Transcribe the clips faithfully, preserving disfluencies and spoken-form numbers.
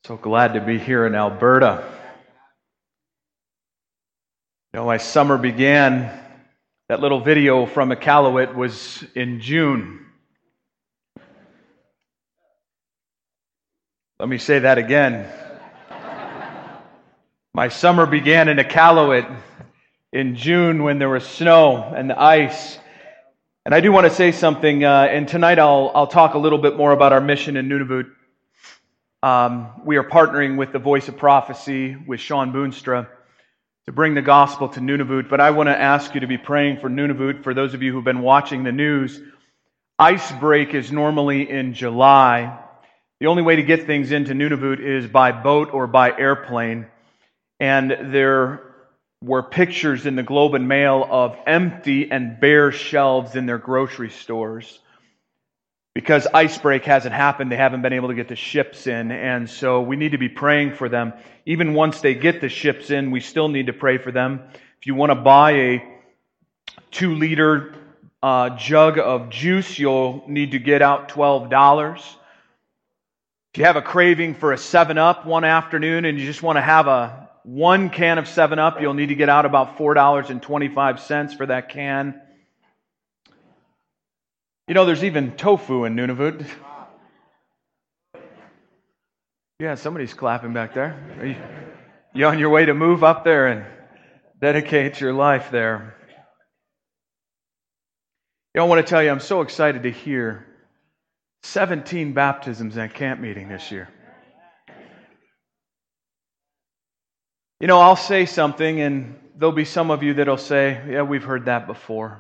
So glad to be here in Alberta. You know, my summer began, that little video from Iqaluit was in June. Let me say that again. My summer began in Iqaluit in June when there was snow and the ice. And I do want to say something, uh, and tonight I'll, I'll talk a little bit more about our mission in Nunavut. Um, we are partnering with the Voice of Prophecy, with Sean Boonstra, to bring the gospel to Nunavut. But I want to ask you to be praying for Nunavut. For those of you who've been watching the news, ice break is normally in July. The only way to get things into Nunavut is by boat or by airplane. And there were pictures in the Globe and Mail of empty and bare shelves in their grocery stores. Because ice break hasn't happened, they haven't been able to get the ships in, and so we need to be praying for them. Even once they get the ships in, we still need to pray for them. If you want to buy a two-liter uh, jug of juice, you'll need to get out twelve dollars. If you have a craving for a seven up one afternoon and you just want to have a one can of seven up, you'll need to get out about four dollars and twenty-five cents for that can. You know, there's even tofu in Nunavut. Yeah, somebody's clapping back there. Are you, you on your way to move up there and dedicate your life there? You know, I want to tell you, I'm so excited to hear seventeen baptisms at camp meeting this year. You know, I'll say something and there'll be some of you that'll say, yeah, we've heard that before.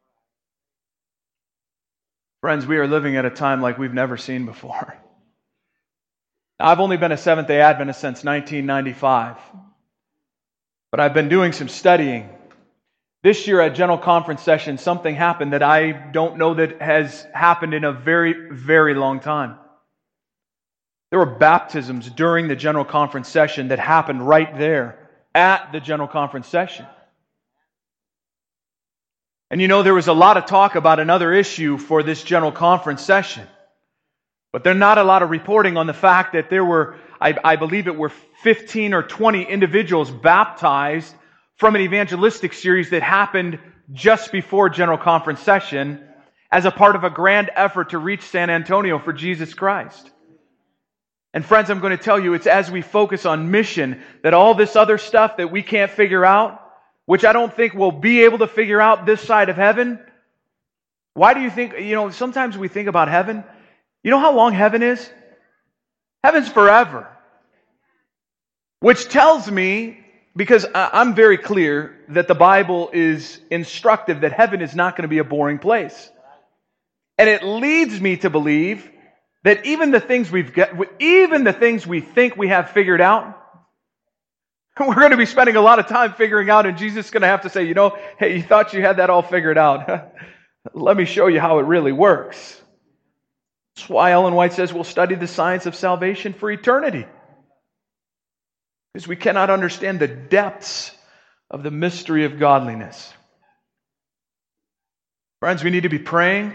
Friends, we are living at a time like we've never seen before. I've only been a Seventh-day Adventist since nineteen ninety-five, but I've been doing some studying. This year at General Conference session, something happened that I don't know that has happened in a very, very long time. There were baptisms during the General Conference session that happened right there at the General Conference session. And you know, there was a lot of talk about another issue for this General Conference session. But there's not a lot of reporting on the fact that there were, I, I believe it were fifteen or twenty individuals baptized from an evangelistic series that happened just before General Conference session as a part of a grand effort to reach San Antonio for Jesus Christ. And friends, I'm going to tell you, it's as we focus on mission that all this other stuff that we can't figure out, which I don't think we'll be able to figure out this side of heaven. Why do you think, you know, sometimes we think about heaven. You know how long heaven is? Heaven's forever. Which tells me, because I'm very clear that the Bible is instructive that heaven is not going to be a boring place. And it leads me to believe that even the things we've got, even the things we think we have figured out, we're going to be spending a lot of time figuring out, and Jesus is going to have to say, you know, hey, you thought you had that all figured out. Let me show you how it really works. That's why Ellen White says we'll study the science of salvation for eternity. Because we cannot understand the depths of the mystery of godliness. Friends, we need to be praying.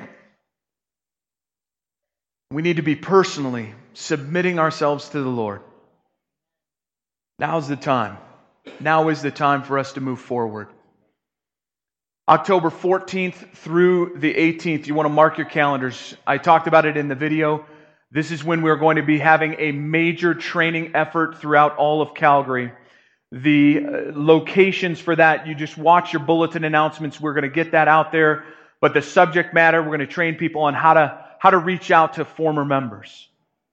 We need to be personally submitting ourselves to the Lord. Now's the time. Now is the time for us to move forward. October fourteenth through the eighteenth, you want to mark your calendars. I talked about it in the video. This is when we're going to be having a major training effort throughout all of Calgary. The locations for that, you just watch your bulletin announcements. We're going to get that out there. But the subject matter, we're going to train people on how to, how to reach out to former members.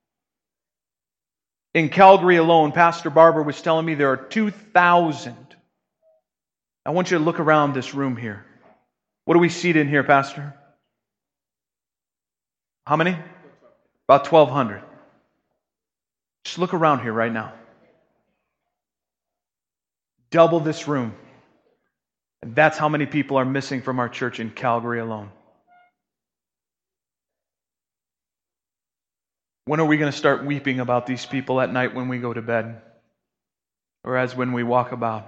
In Calgary alone, Pastor Barber was telling me there are two thousand. I want you to look around this room here. What do we seat in here, Pastor? How many? About twelve hundred. Just look around here right now. Double this room. And that's how many people are missing from our church in Calgary alone. When are we going to start weeping about these people at night when we go to bed? Or as when we walk about?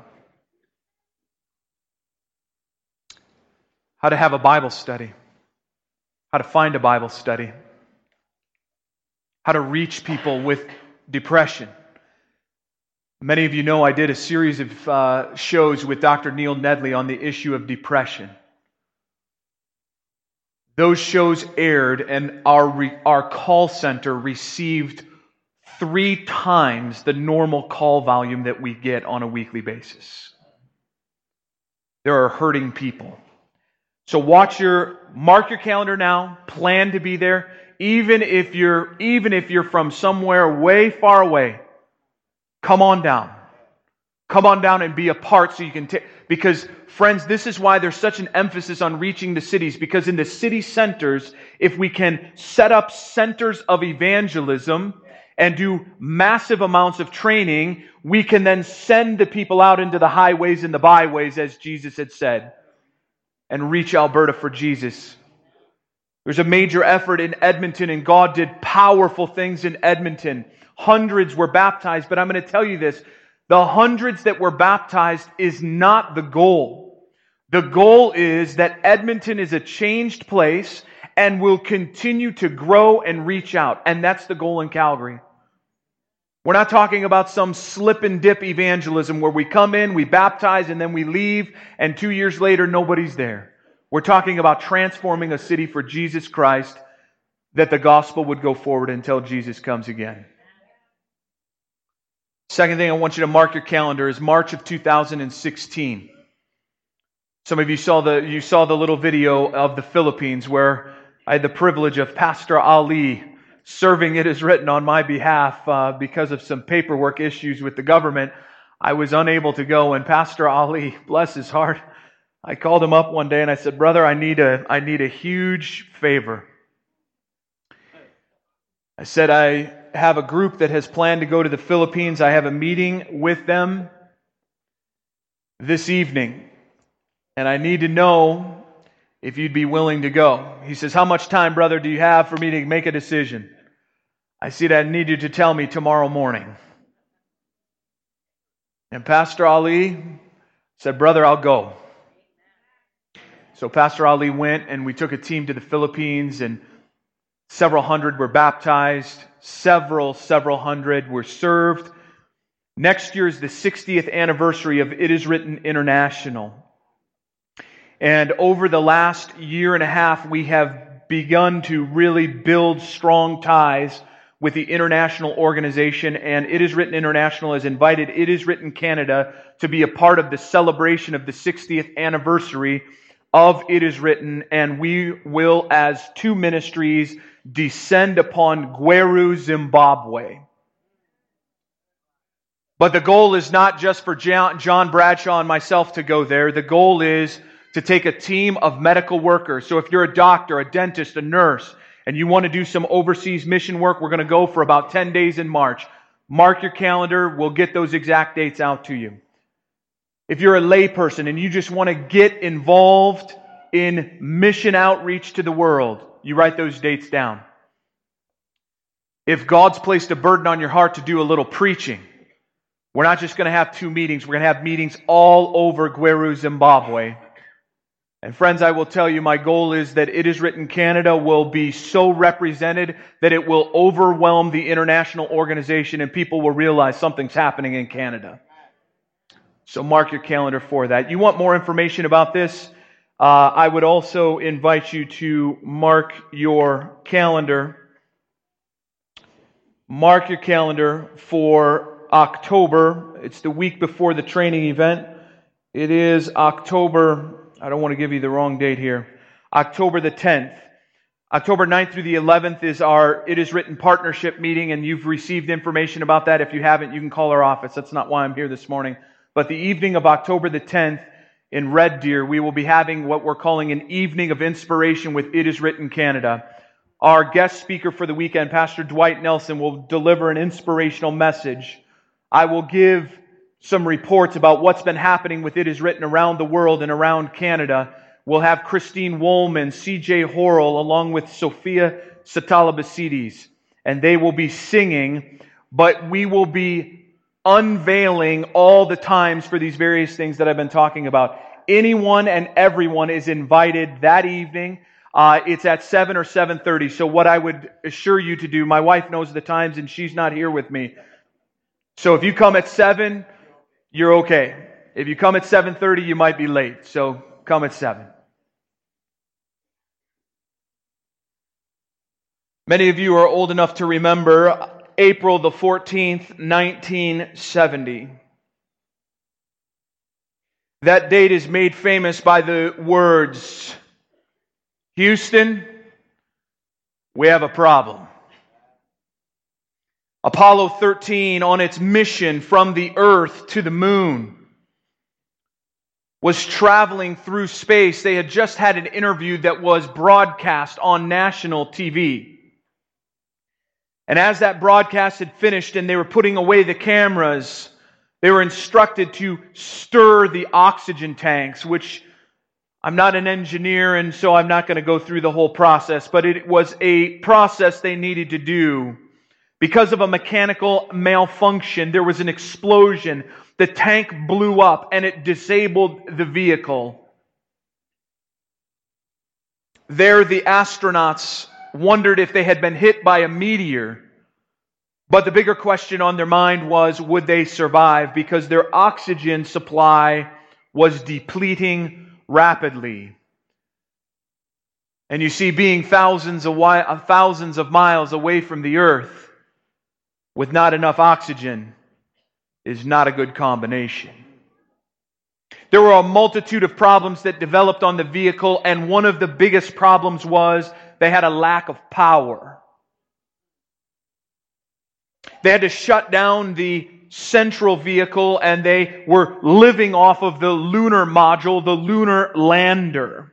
How to have a Bible study. How to find a Bible study. How to reach people with depression. Many of you know I did a series of uh, shows with Doctor Neil Nedley on the issue of depression. Those shows aired, and our re- our call center received three times the normal call volume that we get on a weekly basis. There are hurting people. So watch your, mark your calendar now, plan to be there, even if you're, even if you're from somewhere way far away, come on down. Come on down and be a part so you can take, because friends, this is why there's such an emphasis on reaching the cities, because in the city centers, if we can set up centers of evangelism and do massive amounts of training, we can then send the people out into the highways and the byways, as Jesus had said, and reach Alberta for Jesus. There's a major effort in Edmonton, and God did powerful things in Edmonton. Hundreds were baptized, but I'm going to tell you this. The hundreds that were baptized is not the goal. The goal is that Edmonton is a changed place and will continue to grow and reach out. And that's the goal in Calgary. We're not talking about some slip and dip evangelism where we come in, we baptize, and then we leave, and two years later, nobody's there. We're talking about transforming a city for Jesus Christ, that the gospel would go forward until Jesus comes again. Second thing I want you to mark your calendar is March of two thousand sixteen. Some of you saw the you saw the little video of the Philippines where I had the privilege of Pastor Ali serving It Is Written on my behalf uh, because of some paperwork issues with the government. I was unable to go, and Pastor Ali, bless his heart, I called him up one day and I said, "Brother, I need a I need a huge favor." I said, "I have a group that has planned to go to the Philippines. I have a meeting with them this evening, and I need to know if you'd be willing to go." He says, "How much time, brother, do you have for me to make a decision?" I said, "I need you to tell me tomorrow morning." And Pastor Ali said, "Brother, I'll go." So Pastor Ali went, and we took a team to the Philippines, and several hundred were baptized. Several, several hundred were served. Next year is the sixtieth anniversary of It Is Written International. And over the last year and a half, we have begun to really build strong ties with the international organization. And It Is Written International has invited It Is Written Canada to be a part of the celebration of the sixtieth anniversary of It Is Written. And we will, as two ministries, descend upon Gweru, Zimbabwe. But the goal is not just for John Bradshaw and myself to go there. The goal is to take a team of medical workers. So if you're a doctor, a dentist, a nurse, and you want to do some overseas mission work, we're going to go for about ten days in March. Mark your calendar. We'll get those exact dates out to you. If you're a layperson and you just want to get involved in mission outreach to the world, you write those dates down. If God's placed a burden on your heart to do a little preaching, we're not just going to have two meetings. We're going to have meetings all over Gweru, Zimbabwe. And friends, I will tell you, my goal is that It Is Written Canada will be so represented that it will overwhelm the international organization and people will realize something's happening in Canada. So mark your calendar for that. You want more information about this? Uh, I would also invite you to mark your calendar. Mark your calendar for October. It's the week before the training event. It is October, I don't want to give you the wrong date here, October the tenth. October ninth through the eleventh is our It Is Written partnership meeting, and you've received information about that. If you haven't, you can call our office. That's not why I'm here this morning. But the evening of October the tenth, in Red Deer, we will be having what we're calling an evening of inspiration with It Is Written Canada. Our guest speaker for the weekend, Pastor Dwight Nelson, will deliver an inspirational message. I will give some reports about what's been happening with It Is Written around the world and around Canada. We'll have Christine Woolman, C J Horrell, along with Sophia Satalabasides, and they will be singing, but we will be unveiling all the times for these various things that I've been talking about. Anyone and everyone is invited that evening. Uh, it's at seven or seven thirty. So what I would assure you to do, my wife knows the times and she's not here with me. So if you come at seven, you're okay. If you come at seven thirty, you might be late. So come at seven. Many of you are old enough to remember April the fourteenth, nineteen seventy. That date is made famous by the words, Houston, we have a problem. Apollo thirteen, on its mission from the Earth to the moon, was traveling through space. They had just had an interview that was broadcast on national T V. And as that broadcast had finished and they were putting away the cameras, they were instructed to stir the oxygen tanks, which I'm not an engineer and so I'm not going to go through the whole process, but it was a process they needed to do. Because of a mechanical malfunction, there was an explosion. The tank blew up and it disabled the vehicle. There, the astronauts wondered if they had been hit by a meteor. But the bigger question on their mind was, would they survive? Because their oxygen supply was depleting rapidly. And you see, being thousands of, wi- thousands of miles away from the Earth with not enough oxygen is not a good combination. There were a multitude of problems that developed on the vehicle, and one of the biggest problems was they had a lack of power. They had to shut down the central vehicle, and they were living off of the lunar module, the lunar lander.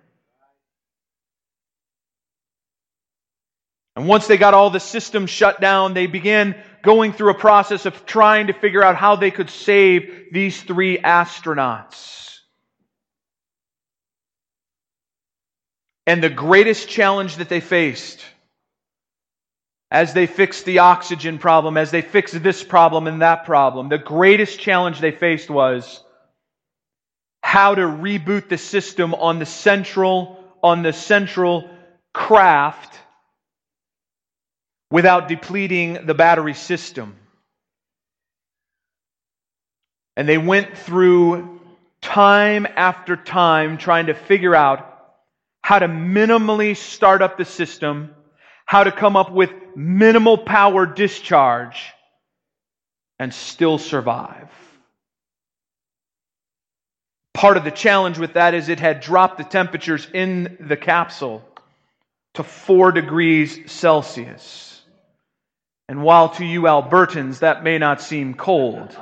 And once they got all the systems shut down, they began going through a process of trying to figure out how they could save these three astronauts. And the greatest challenge that they faced, as they fixed the oxygen problem, as they fixed this problem and that problem, the greatest challenge they faced was how to reboot the system on the central, on the central craft without depleting the battery system. And they went through time after time trying to figure out how to minimally start up the system, how to come up with minimal power discharge, and still survive. Part of the challenge with that is it had dropped the temperatures in the capsule to four degrees Celsius. And while to you Albertans that may not seem cold,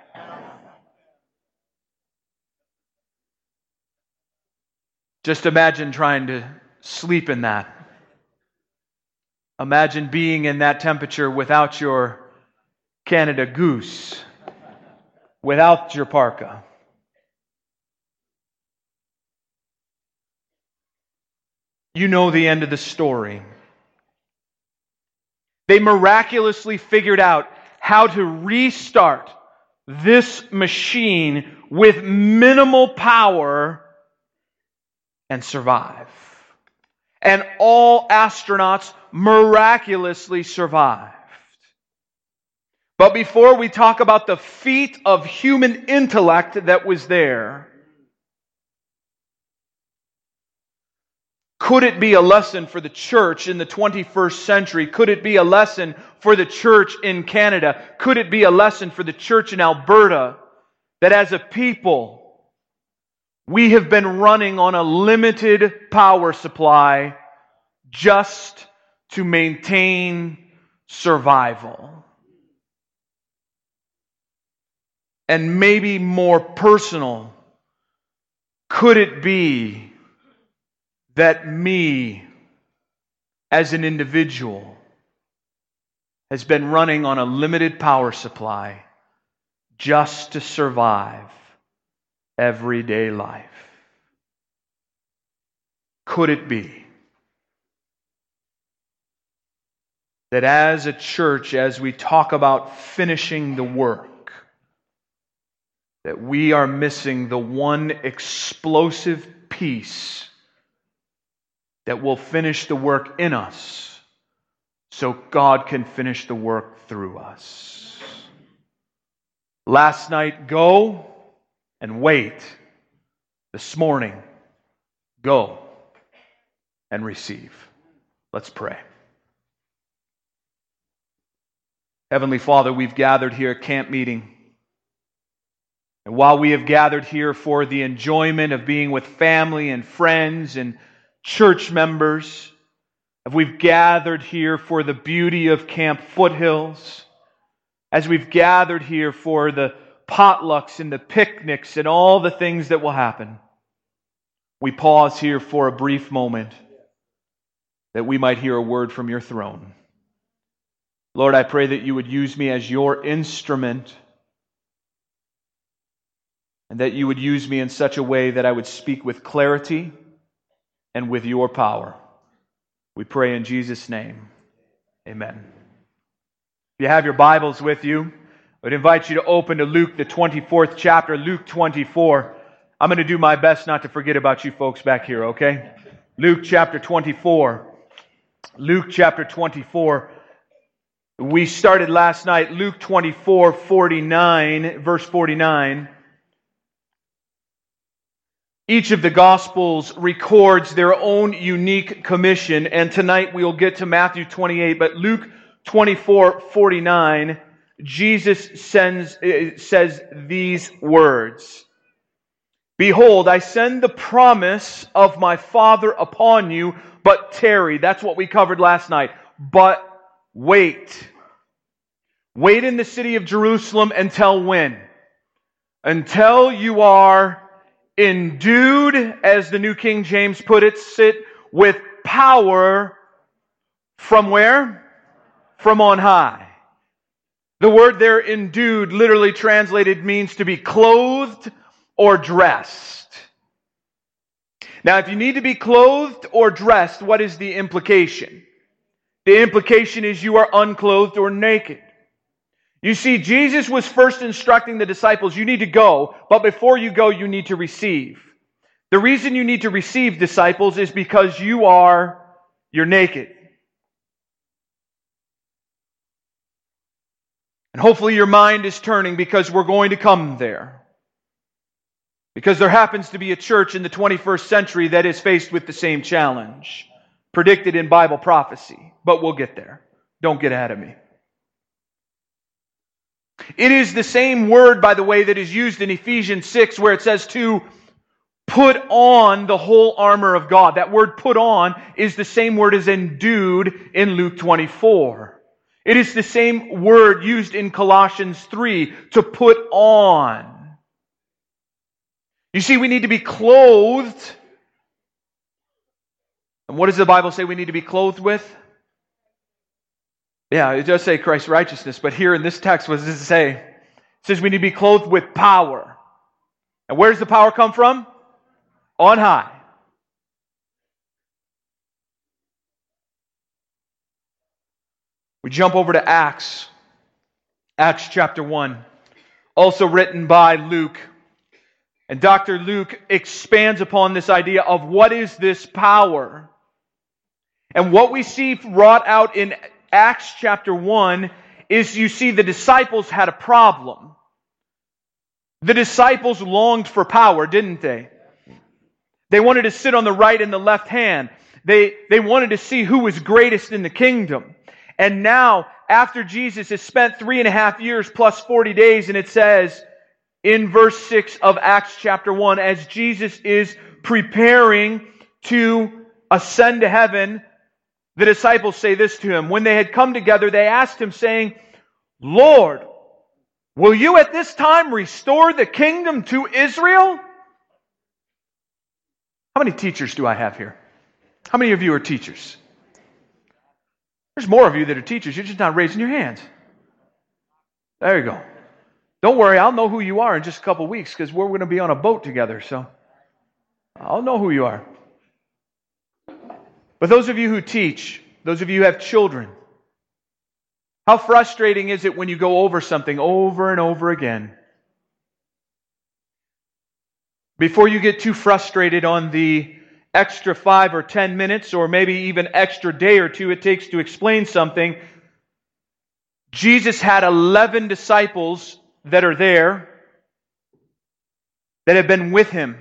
just imagine trying to sleep in that. Imagine being in that temperature without your Canada Goose, without your parka. You know the end of the story. They miraculously figured out how to restart this machine with minimal power and survive. And all astronauts miraculously survived. But before we talk about the feat of human intellect that was there, could it be a lesson for the church in the twenty-first century? Could it be a lesson for the church in Canada? Could it be a lesson for the church in Alberta that as a people, we have been running on a limited power supply just to maintain survival? And maybe more personal, could it be that me as an individual has been running on a limited power supply just to survive everyday life? Could it be that as a church, as we talk about finishing the work, that we are missing the one explosive piece that will finish the work in us so God can finish the work through us. Last night, go and wait. This morning, go and receive. Let's pray. Heavenly Father, we've gathered here at camp meeting. And while we have gathered here for the enjoyment of being with family and friends and church members, as we've gathered here for the beauty of Camp Foothills, as we've gathered here for the potlucks and the picnics and all the things that will happen, we pause here for a brief moment that we might hear a word from your throne. Lord, I pray that you would use me as your instrument, and that you would use me in such a way that I would speak with clarity and with your power. We pray in Jesus' name. Amen. If you have your Bibles with you, I would invite you to open to Luke, the twenty-fourth chapter, Luke twenty-four. I'm going to do my best not to forget about you folks back here, okay? Luke chapter twenty-four. Luke chapter twenty-four. We started last night, Luke twenty-four, forty-nine, verse forty-nine. Each of the Gospels records their own unique commission, and tonight we'll get to Matthew twenty-eight, but Luke twenty-four, forty-nine, Jesus sends, says these words. Behold, I send the promise of my Father upon you, but tarry. That's what we covered last night. But wait. Wait in the city of Jerusalem until when? Until you are endued, as the New King James put it, sit with power from where? From on high. The word there, endued, literally translated means to be clothed or dressed. Now, if you need to be clothed or dressed, what is the implication? The implication is you are unclothed or naked. You see, Jesus was first instructing the disciples, you need to go, but before you go, you need to receive. The reason you need to receive, disciples, is because you are, you're naked. And hopefully your mind is turning, because we're going to come there. Because there happens to be a church in the twenty-first century that is faced with the same challenge, predicted in Bible prophecy. But we'll get there. Don't get ahead of me. It is the same word, by the way, that is used in Ephesians six, where it says to put on the whole armor of God. That word put on is the same word as endued in Luke twenty-four. It is the same word used in Colossians three, to put on. You see, we need to be clothed. And what does the Bible say we need to be clothed with? Yeah, it does say Christ's righteousness, but here in this text, what does it say? It says we need to be clothed with power. And where does the power come from? On high. We jump over to Acts. Acts chapter one. Also written by Luke. And Doctor Luke expands upon this idea of what is this power. And what we see wrought out in Acts chapter one is, you see, the disciples had a problem. The disciples longed for power, didn't they? They wanted to sit on the right and the left hand. They, they wanted to see who was greatest in the kingdom. And now, after Jesus has spent three and a half years plus forty days, and it says in verse six of Acts chapter one, as Jesus is preparing to ascend to heaven, the disciples say this to him. When they had come together, they asked him, saying, Lord, will you at this time restore the kingdom to Israel? How many teachers do I have here? How many of you are teachers? There's more of you that are teachers. You're just not raising your hands. There you go. Don't worry, I'll know who you are in just a couple weeks, because we're going to be on a boat together, so I'll know who you are. But those of you who teach, those of you who have children, how frustrating is it when you go over something over and over again? Before you get too frustrated on the extra five or ten minutes, or maybe even extra day or two it takes to explain something, Jesus had eleven disciples that are there that have been with Him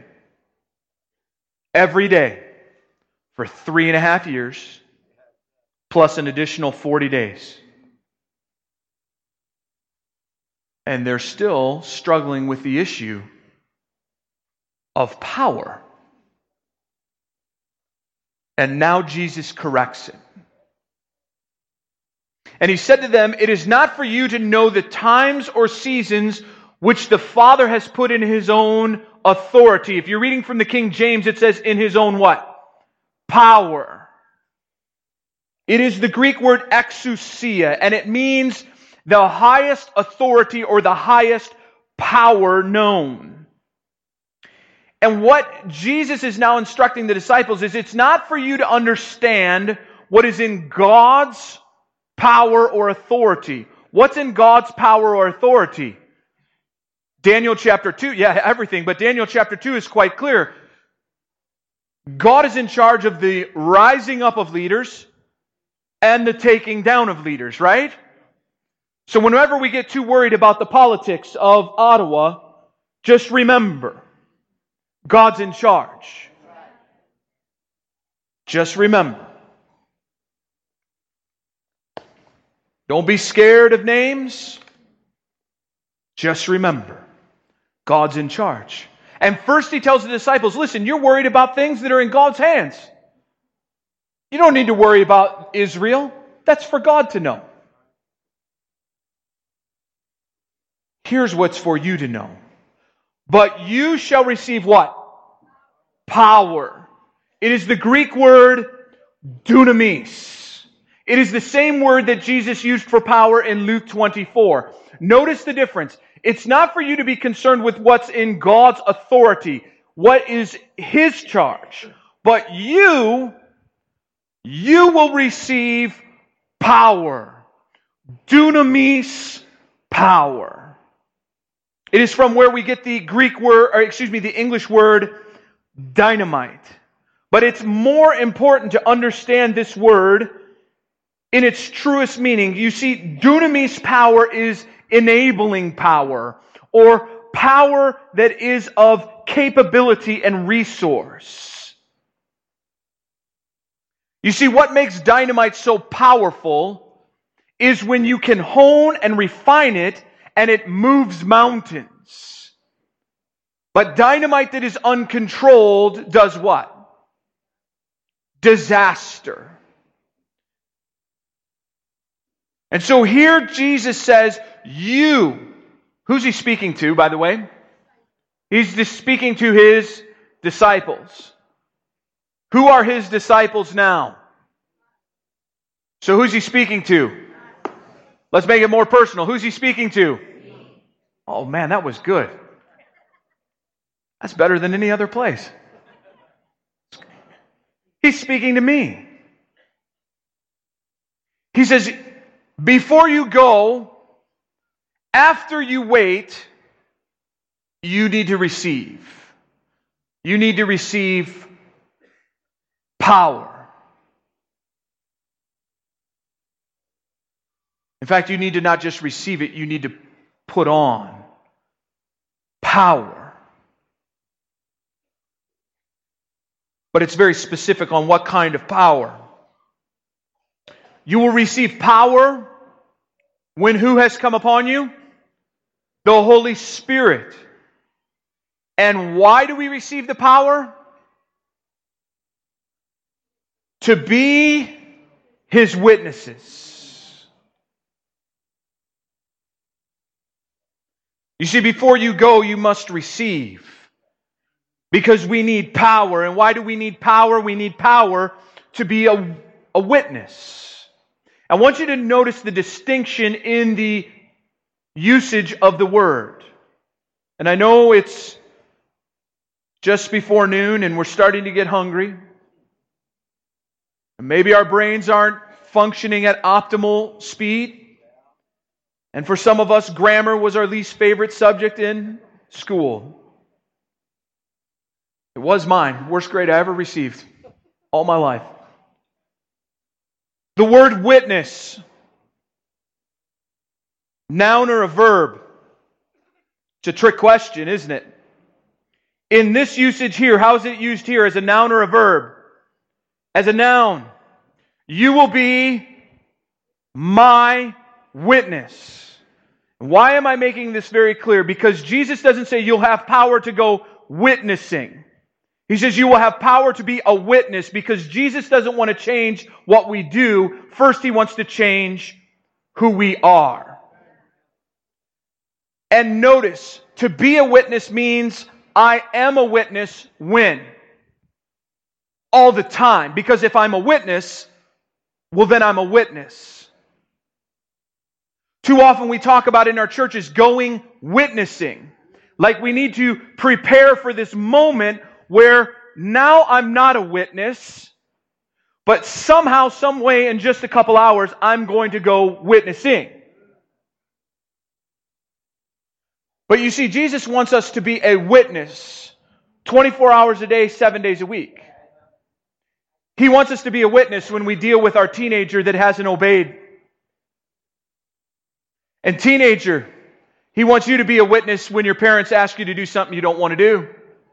every day for three and a half years, plus an additional forty days. And they're still struggling with the issue of power. And now Jesus corrects it. And He said to them, "It is not for you to know the times or seasons which the Father has put in His own authority." If you're reading from the King James, it says in His own what? Power. It is the Greek word exousia, and it means the highest authority or the highest power known. And what Jesus is now instructing the disciples is, it's not for you to understand what is in God's power or authority. What's in God's power or authority? Daniel chapter two, yeah, everything, but Daniel chapter two is quite clear. God is in charge of the rising up of leaders and the taking down of leaders, right? So whenever we get too worried about the politics of Ottawa, just remember, God's in charge. Just remember. Don't be scared of names. Just remember, God's in charge. And first He tells the disciples, listen, you're worried about things that are in God's hands. You don't need to worry about Israel. That's for God to know. Here's what's for you to know. But you shall receive what? Power. It is the Greek word dunamis. It is the same word that Jesus used for power in Luke twenty-four. Notice the difference. It's not for you to be concerned with what's in God's authority, what is His charge. But you, you will receive power. Dunamis power. It is from where we get the Greek word, or excuse me, the English word dynamite. But it's more important to understand this word in its truest meaning. You see, dunamis power is enabling power, or power that is of capability and resource. You see, what makes dynamite so powerful is when you can hone and refine it and it moves mountains. But dynamite that is uncontrolled does what? Disaster. And so here Jesus says, you, who's He speaking to, by the way? He's just speaking to His disciples. Who are His disciples now? So who's He speaking to? Let's make it more personal. Who's He speaking to? Oh man, that was good. That's better than any other place. He's speaking to me. He says, before you go, after you wait, you need to receive. You need to receive power. In fact, you need to not just receive it, you need to put on power. But it's very specific on what kind of power. You will receive power when who has come upon you? The Holy Spirit. And why do we receive the power? To be His witnesses. You see, before you go, you must receive. Because we need power. And why do we need power? We need power to be a, a witness. I want you to notice the distinction in the usage of the word. And I know it's just before noon and we're starting to get hungry. And maybe our brains aren't functioning at optimal speed. And for some of us, grammar was our least favorite subject in school. It was mine. Worst grade I ever received. All my life. The word witness. Noun or a verb? It's a trick question, isn't it? In this usage here, how is it used here? As a noun or a verb? As a noun. You will be my witness. Why am I making this very clear? Because Jesus doesn't say you'll have power to go witnessing. He says you will have power to be a witness, because Jesus doesn't want to change what we do. First, He wants to change who we are. And notice, to be a witness means I am a witness when? All the time. Because if I'm a witness, well then I'm a witness. Too often we talk about in our churches going witnessing. Like we need to prepare for this moment where now I'm not a witness, but somehow, some way, in just a couple hours, I'm going to go witnessing. But you see, Jesus wants us to be a witness twenty-four hours a day, seven days a week. He wants us to be a witness when we deal with our teenager that hasn't obeyed. And teenager, He wants you to be a witness when your parents ask you to do something you don't want to do.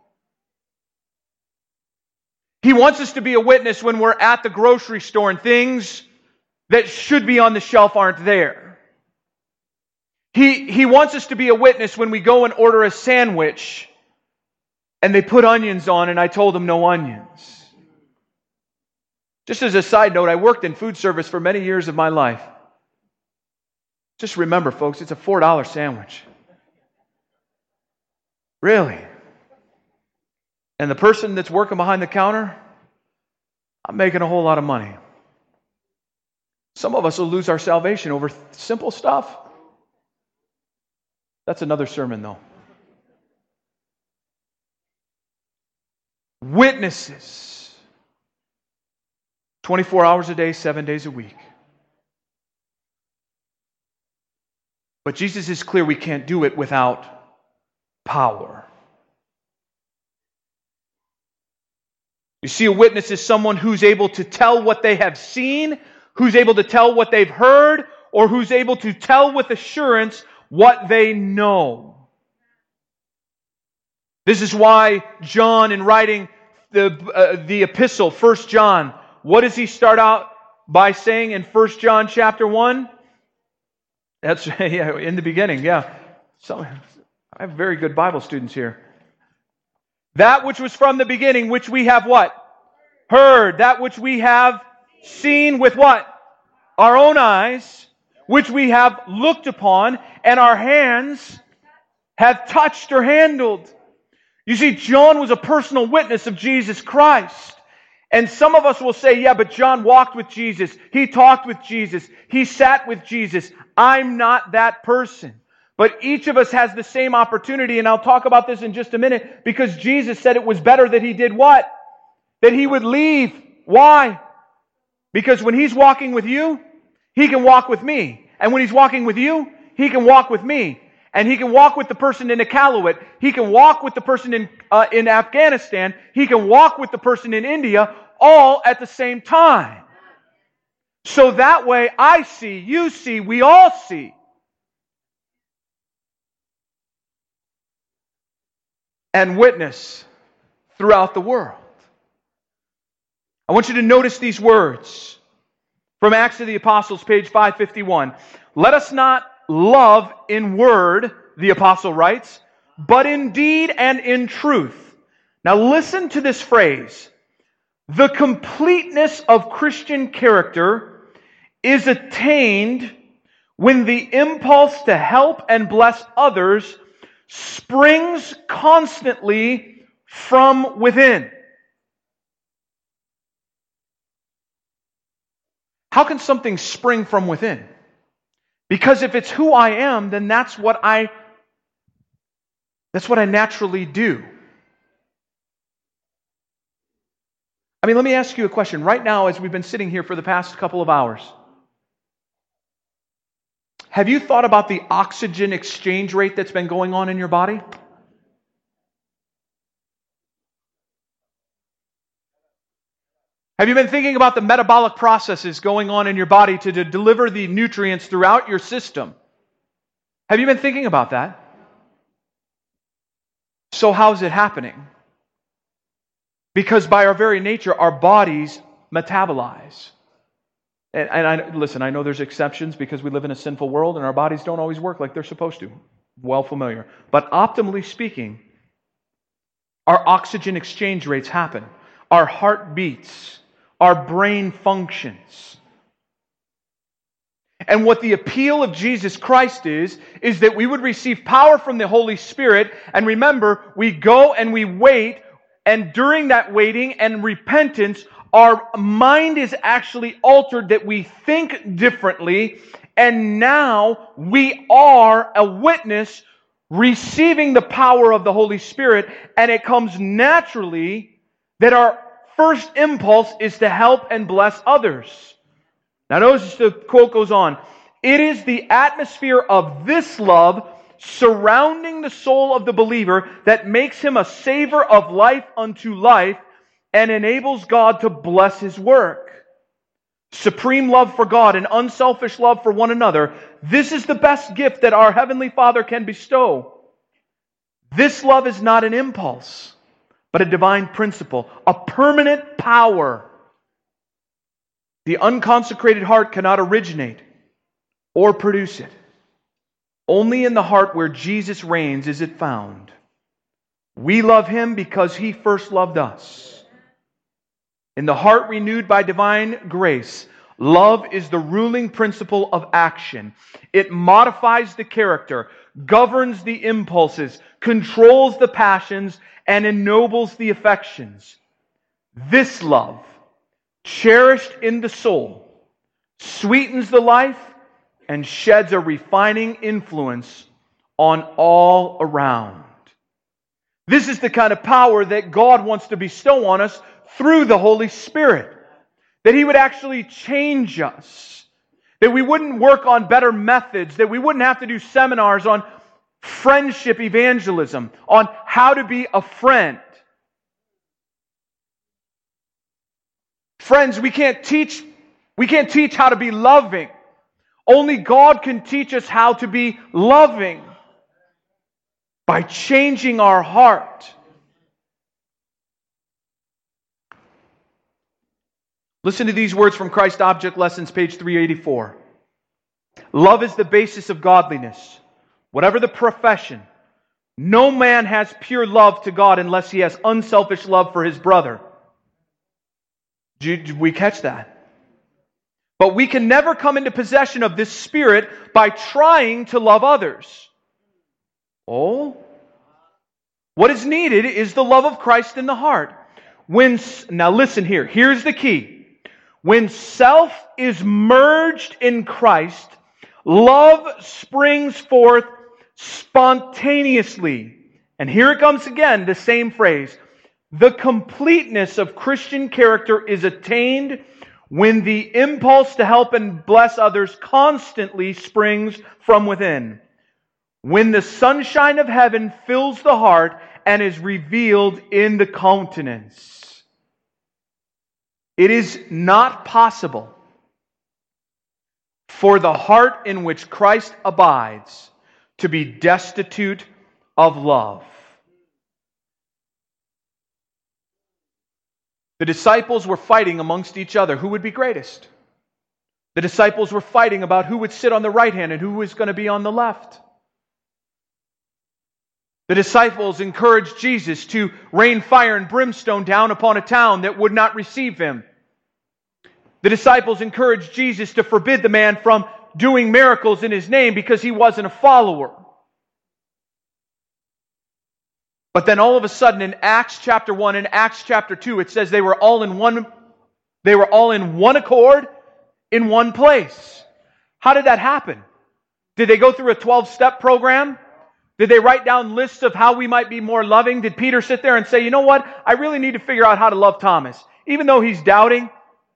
He wants us to be a witness when we're at the grocery store and things that should be on the shelf aren't there. He, he wants us to be a witness when we go and order a sandwich and they put onions on and I told them no onions. Just as a side note, I worked in food service for many years of my life. Just remember, folks, it's a four dollar sandwich. Really. And the person that's working behind the counter, I'm making a whole lot of money. Some of us will lose our salvation over simple stuff. That's another sermon, though. Witnesses. twenty-four hours a day, seven days a week. But Jesus is clear we can't do it without power. You see, a witness is someone who's able to tell what they have seen, who's able to tell what they've heard, or who's able to tell with assurance what they know. This is why John, in writing the, uh, the epistle, First John, what does he start out by saying in First John chapter one? That's yeah, in the beginning, yeah. So, I have very good Bible students here. That which was from the beginning, which we have what? Heard. That which we have seen with what? Our own eyes, which we have looked upon, and our hands have touched or handled. You see, John was a personal witness of Jesus Christ. And some of us will say, yeah, but John walked with Jesus. He talked with Jesus. He sat with Jesus. I'm not that person. But each of us has the same opportunity, and I'll talk about this in just a minute, because Jesus said it was better that He did what? That He would leave. Why? Because when He's walking with you, He can walk with me. And when He's walking with you, He can walk with me. And He can walk with the person in Iqaluit. He can walk with the person in, uh, in Afghanistan. He can walk with the person in India, all at the same time. So that way, I see, you see, we all see. And witness throughout the world. I want you to notice these words from Acts of the Apostles, page five fifty-one. Let us not love in word, the apostle writes, but in deed and in truth. Now listen to this phrase. The completeness of Christian character is attained when the impulse to help and bless others springs constantly from within. How can something spring from within? Because if it's who I am, then that's what I that's what I naturally do. I mean, let me ask you a question. Right now, as we've been sitting here for the past couple of hours, have you thought about the oxygen exchange rate that's been going on in your body? Have you been thinking about the metabolic processes going on in your body to, to deliver the nutrients throughout your system? Have you been thinking about that? So how is it happening? Because by our very nature, our bodies metabolize. And, and I, listen, I know there's exceptions because we live in a sinful world and our bodies don't always work like they're supposed to. Well familiar. But optimally speaking, our oxygen exchange rates happen. Our heart beats. Our brain functions. And what the appeal of Jesus Christ is, is that we would receive power from the Holy Spirit. And remember, we go and we wait, and during that waiting and repentance, our mind is actually altered, that we think differently, and now we are a witness receiving the power of the Holy Spirit, and it comes naturally that our first impulse is to help and bless others. Now notice the quote goes on. It is the atmosphere of this love surrounding the soul of the believer that makes him a savor of life unto life and enables God to bless His work. Supreme love for God and unselfish love for one another. This is the best gift that our Heavenly Father can bestow. This love is not an impulse, but a divine principle, a permanent power. The unconsecrated heart cannot originate or produce it. Only in the heart where Jesus reigns is it found. We love Him because He first loved us. In the heart renewed by divine grace, love is the ruling principle of action. It modifies the character, governs the impulses, controls the passions, and ennobles the affections. This love, cherished in the soul, sweetens the life and sheds a refining influence on all around. This is the kind of power that God wants to bestow on us through the Holy Spirit. That He would actually change us. That we wouldn't work on better methods. That we wouldn't have to do seminars on friendship evangelism, on how to be a friend. Friends, we can't teach, we can't teach how to be loving. Only God can teach us how to be loving by changing our heart. Listen to these words from Christ Object Lessons, page three eighty-four. Love is the basis of godliness. Whatever the profession, no man has pure love to God unless he has unselfish love for his brother. Did we catch that? But we can never come into possession of this spirit by trying to love others. Oh? What is needed is the love of Christ in the heart. When, now listen here. Here's the key. When self is merged in Christ, love springs forth spontaneously. And here it comes again, the same phrase. The completeness of Christian character is attained when the impulse to help and bless others constantly springs from within. When the sunshine of heaven fills the heart and is revealed in the countenance. It is not possible for the heart in which Christ abides to be destitute of love. The disciples were fighting amongst each other. Who would be greatest? The disciples were fighting about who would sit on the right hand and who was going to be on the left. The disciples encouraged Jesus to rain fire and brimstone down upon a town that would not receive Him. The disciples encouraged Jesus to forbid the man from doing miracles in His name because he wasn't a follower. But then all of a sudden in Acts chapter one and Acts chapter two, it says they were all in one, they were all in one accord, in one place. How did that happen? Did they go through a twelve-step program? Did they write down lists of how we might be more loving? Did Peter sit there and say, you know what? I really need to figure out how to love Thomas. Even though he's doubting.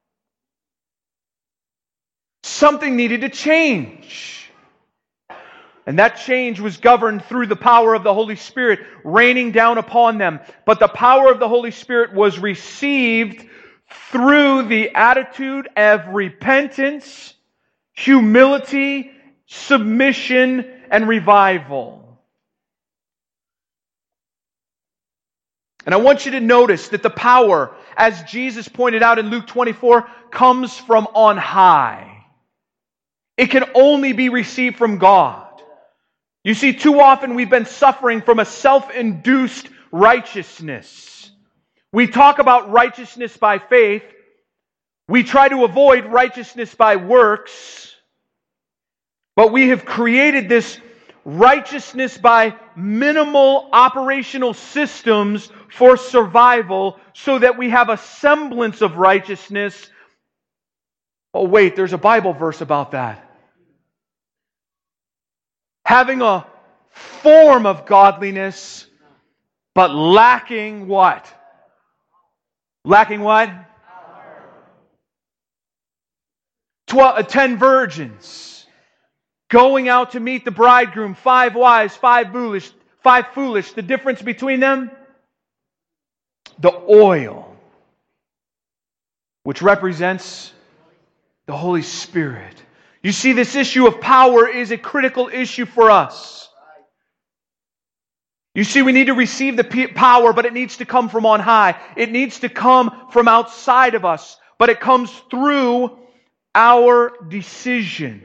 Something needed to change. And that change was governed through the power of the Holy Spirit raining down upon them. But the power of the Holy Spirit was received through the attitude of repentance, humility, submission, and revival. And I want you to notice that the power, as Jesus pointed out in Luke twenty-four, comes from on high. It can only be received from God. You see, too often we've been suffering from a self-induced righteousness. We talk about righteousness by faith. We try to avoid righteousness by works. But we have created this righteousness by minimal operational systems for survival so that we have a semblance of righteousness. Oh wait, there's a Bible verse about that. Having a form of godliness, but lacking what? Lacking what? Twelve, ten virgins going out to meet the bridegroom. Five wise, five foolish. Five foolish. The difference between them? The oil, which represents the Holy Spirit. You see, this issue of power is a critical issue for us. You see, we need to receive the power, but it needs to come from on high. It needs to come from outside of us, but it comes through our decision.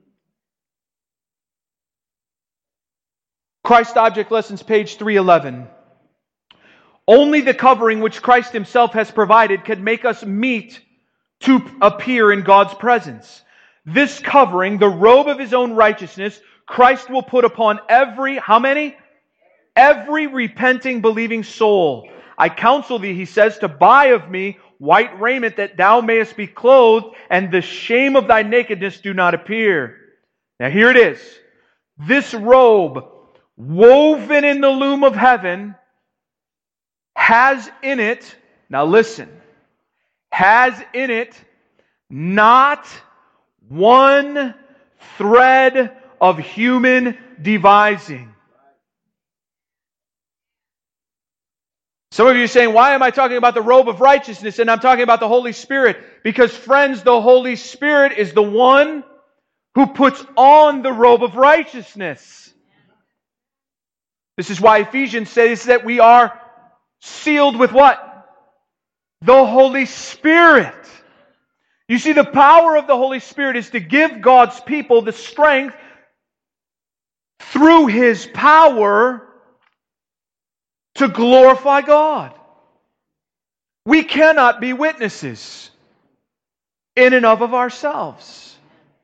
Christ Object Lessons, page three eleven. Only the covering which Christ Himself has provided can make us meet to appear in God's presence. This covering, the robe of His own righteousness, Christ will put upon every, how many? Every repenting, believing soul. I counsel thee, He says, to buy of me white raiment, that thou mayest be clothed, and the shame of thy nakedness do not appear. Now here it is. This robe, woven in the loom of heaven, has in it, now listen, has in it not one thread of human devising. Some of you are saying, why am I talking about the robe of righteousness and I'm talking about the Holy Spirit? Because, friends, the Holy Spirit is the one who puts on the robe of righteousness. This is why Ephesians says that we are sealed with what? The Holy Spirit. You see, the power of the Holy Spirit is to give God's people the strength through His power to glorify God. We cannot be witnesses in and of, of ourselves.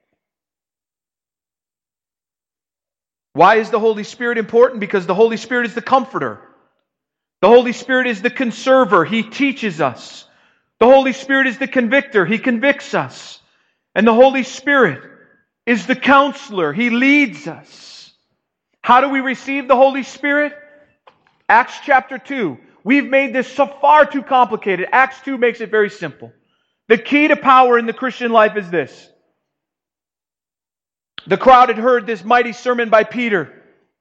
Why is the Holy Spirit important? Because the Holy Spirit is the comforter. The Holy Spirit is the conserver. He teaches us. The Holy Spirit is the convictor. He convicts us. And the Holy Spirit is the counselor. He leads us. How do we receive the Holy Spirit? Acts chapter two. We've made this so far too complicated. Acts two makes it very simple. The key to power in the Christian life is this. The crowd had heard this mighty sermon by Peter.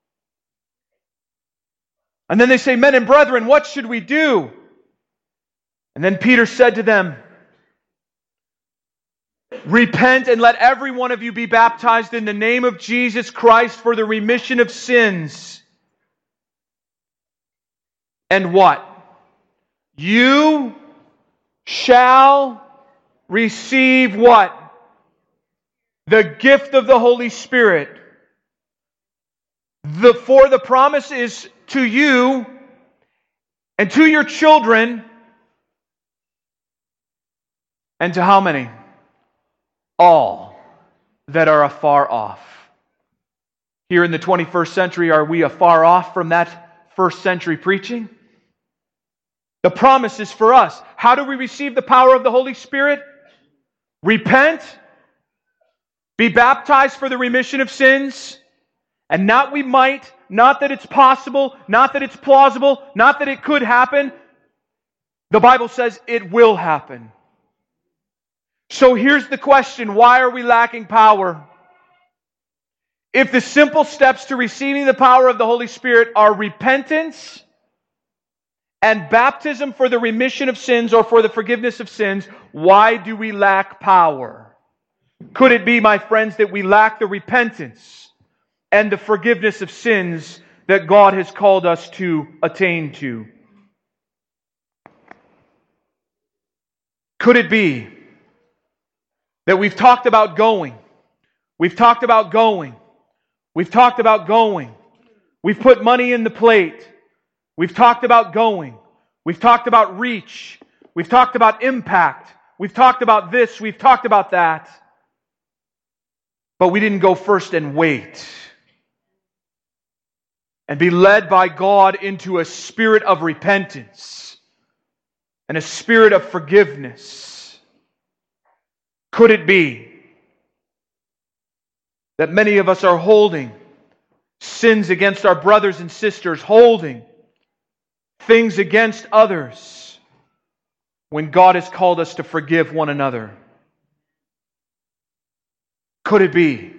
And then they say, men and brethren, what should we do? And then Peter said to them, repent and let every one of you be baptized in the name of Jesus Christ for the remission of sins. And what? You shall receive what? The gift of the Holy Spirit. The, for the promise is to you and to your children. And to how many? All that are afar off. Here in the twenty-first century, are we afar off from that first century preaching? The promise is for us. How do we receive the power of the Holy Spirit? Repent, be baptized for the remission of sins, and not we might, not that it's possible, not that it's plausible, not that it could happen. The Bible says it will happen. So here's the question, why are we lacking power? If the simple steps to receiving the power of the Holy Spirit are repentance and baptism for the remission of sins or for the forgiveness of sins, why do we lack power? Could it be, my friends, that we lack the repentance and the forgiveness of sins that God has called us to attain to? Could it be that we've talked about going, we've talked about going, we've talked about going, we've put money in the plate, we've talked about going, we've talked about reach, we've talked about impact, we've talked about this, we've talked about that, but we didn't go first and wait and be led by God into a spirit of repentance and a spirit of forgiveness? Could it be that many of us are holding sins against our brothers and sisters, holding things against others, when God has called us to forgive one another? Could it be?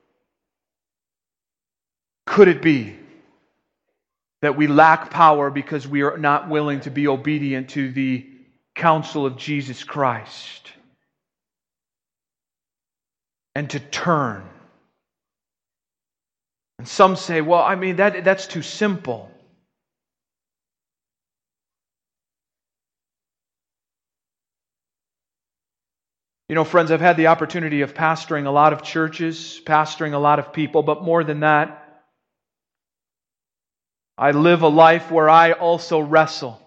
Could it be that we lack power because we are not willing to be obedient to the counsel of Jesus Christ and to turn? And some say, well, I mean, that that's too simple. You know, friends, I've had the opportunity of pastoring a lot of churches, pastoring a lot of people, but more than that, I live a life where I also wrestle.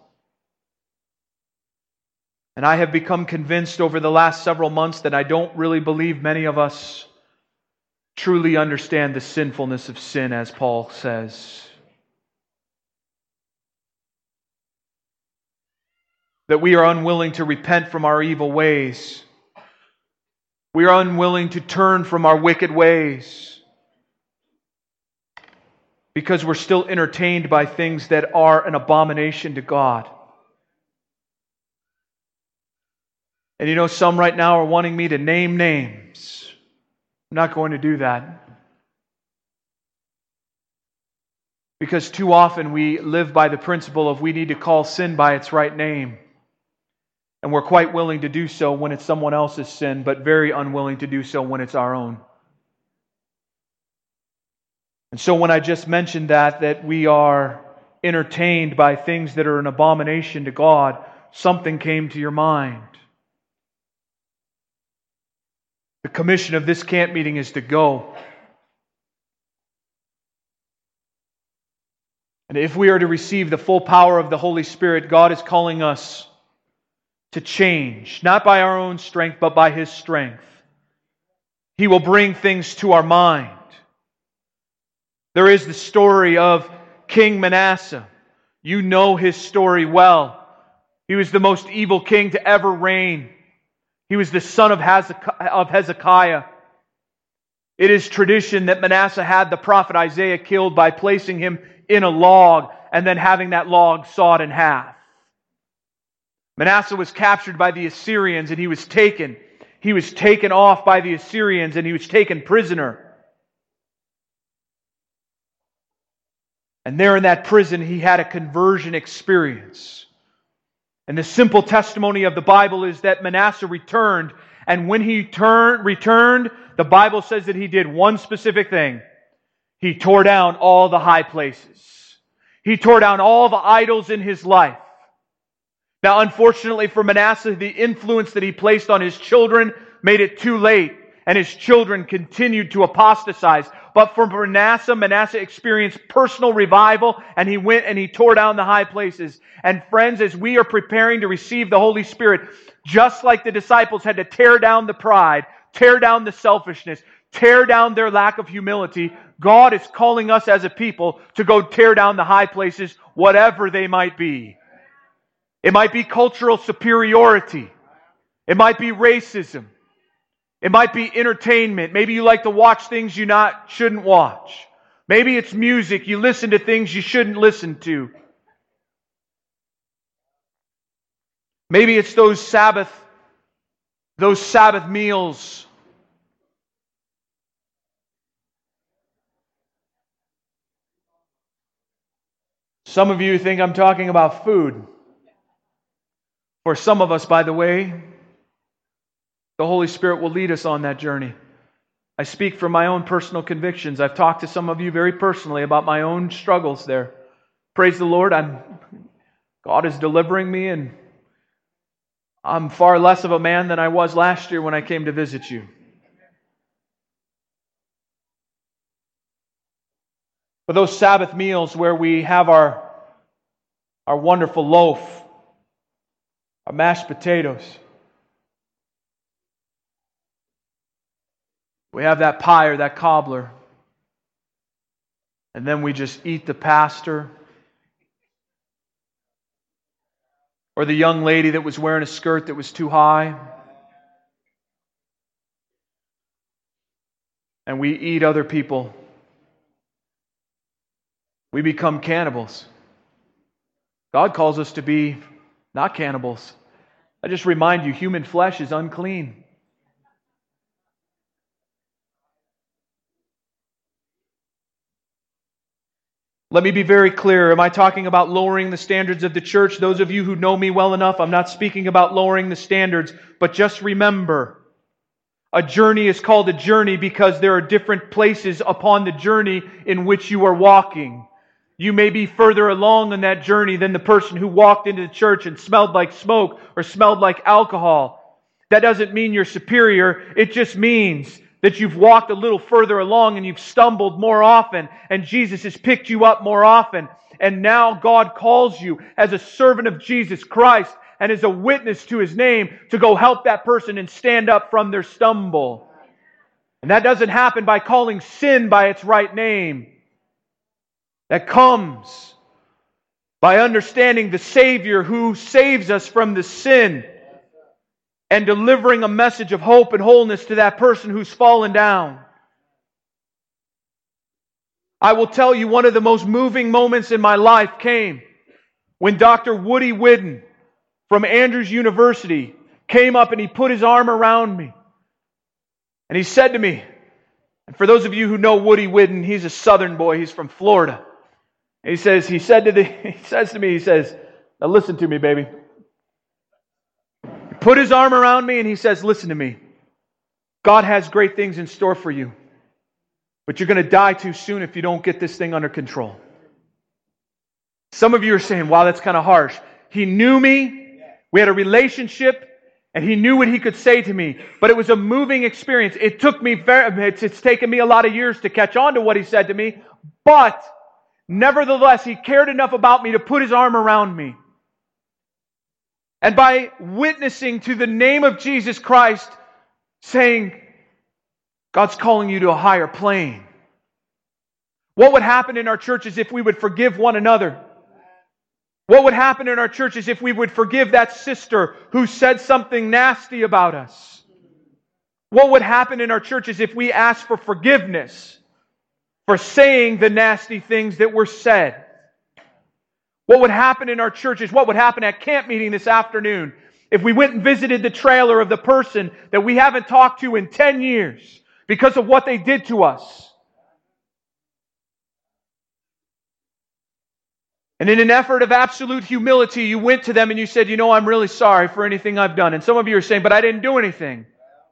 And I have become convinced over the last several months that I don't really believe many of us truly understand the sinfulness of sin, as Paul says. That we are unwilling to repent from our evil ways. We are unwilling to turn from our wicked ways because we're still entertained by things that are an abomination to God. And you know, some right now are wanting me to name names. I'm not going to do that. Because too often we live by the principle of we need to call sin by its right name. And we're quite willing to do so when it's someone else's sin, but very unwilling to do so when it's our own. And so when I just mentioned that, that we are entertained by things that are an abomination to God, something came to your mind. The commission of this camp meeting is to go. And if we are to receive the full power of the Holy Spirit, God is calling us to change, not by our own strength, but by His strength. He will bring things to our mind. There is the story of King Manasseh. You know his story well. He was the most evil king to ever reign. He was the son of Hezekiah. It is tradition that Manasseh had the prophet Isaiah killed by placing him in a log and then having that log sawed in half. Manasseh was captured by the Assyrians and he was taken. He was taken off by the Assyrians and he was taken prisoner. And there in that prison he had a conversion experience. And the simple testimony of the Bible is that Manasseh returned, and when he turned, returned, the Bible says that he did one specific thing. He tore down all the high places. He tore down all the idols in his life. Now, unfortunately for Manasseh, the influence that he placed on his children made it too late, and his children continued to apostatize. But for Manasseh, Manasseh experienced personal revival, and he went and he tore down the high places. And friends, as we are preparing to receive the Holy Spirit, just like the disciples had to tear down the pride, tear down the selfishness, tear down their lack of humility, God is calling us as a people to go tear down the high places, whatever they might be. It might be cultural superiority. It might be racism. It might be entertainment. Maybe you like to watch things you not shouldn't watch. Maybe it's music. You listen to things you shouldn't listen to. Maybe it's those Sabbath, those Sabbath meals. Some of you think I'm talking about food. For some of us, by the way, the Holy Spirit will lead us on that journey. I speak from my own personal convictions. I've talked to some of you very personally about my own struggles there. Praise the Lord. I'm, God is delivering me, and I'm far less of a man than I was last year when I came to visit you. For those Sabbath meals where we have our, our wonderful loaf, our mashed potatoes, we have that pie or that cobbler, and then we just eat the pastor or the young lady that was wearing a skirt that was too high, and we eat other people. We become cannibals. God calls us to be not cannibals. I just remind you, human flesh is unclean. Let me be very clear. Am I talking about lowering the standards of the church? Those of you who know me well enough, I'm not speaking about lowering the standards. But just remember, a journey is called a journey because there are different places upon the journey in which you are walking. You may be further along in that journey than the person who walked into the church and smelled like smoke or smelled like alcohol. That doesn't mean you're superior. It just means that you've walked a little further along and you've stumbled more often, and Jesus has picked you up more often. And now God calls you as a servant of Jesus Christ and as a witness to His name to go help that person and stand up from their stumble. And that doesn't happen by calling sin by its right name. That comes by understanding the Savior who saves us from the sin and delivering a message of hope and wholeness to that person who's fallen down. I will tell you, one of the most moving moments in my life came when Doctor Woody Whidden from Andrews University came up and he put his arm around me. And he said to me, and for those of you who know Woody Whidden, he's a southern boy, he's from Florida. He says, he said to the, he says to me, he says, now listen to me, baby. He put his arm around me and he says, listen to me. God has great things in store for you. But you're going to die too soon if you don't get this thing under control. Some of you are saying, wow, that's kind of harsh. He knew me. We had a relationship. And he knew what he could say to me. But it was a moving experience. It took me, very, it's, it's taken me a lot of years to catch on to what he said to me. But nevertheless, he cared enough about me to put his arm around me. And by witnessing to the name of Jesus Christ, saying, God's calling you to a higher plane. What would happen in our churches if we would forgive one another? What would happen in our churches if we would forgive that sister who said something nasty about us? What would happen in our churches if we asked for forgiveness for saying the nasty things that were said? What would happen in our churches? What would happen at camp meeting this afternoon if we went and visited the trailer of the person that we haven't talked to in ten years because of what they did to us? And in an effort of absolute humility, you went to them and you said, you know, I'm really sorry for anything I've done. And some of you are saying, but I didn't do anything.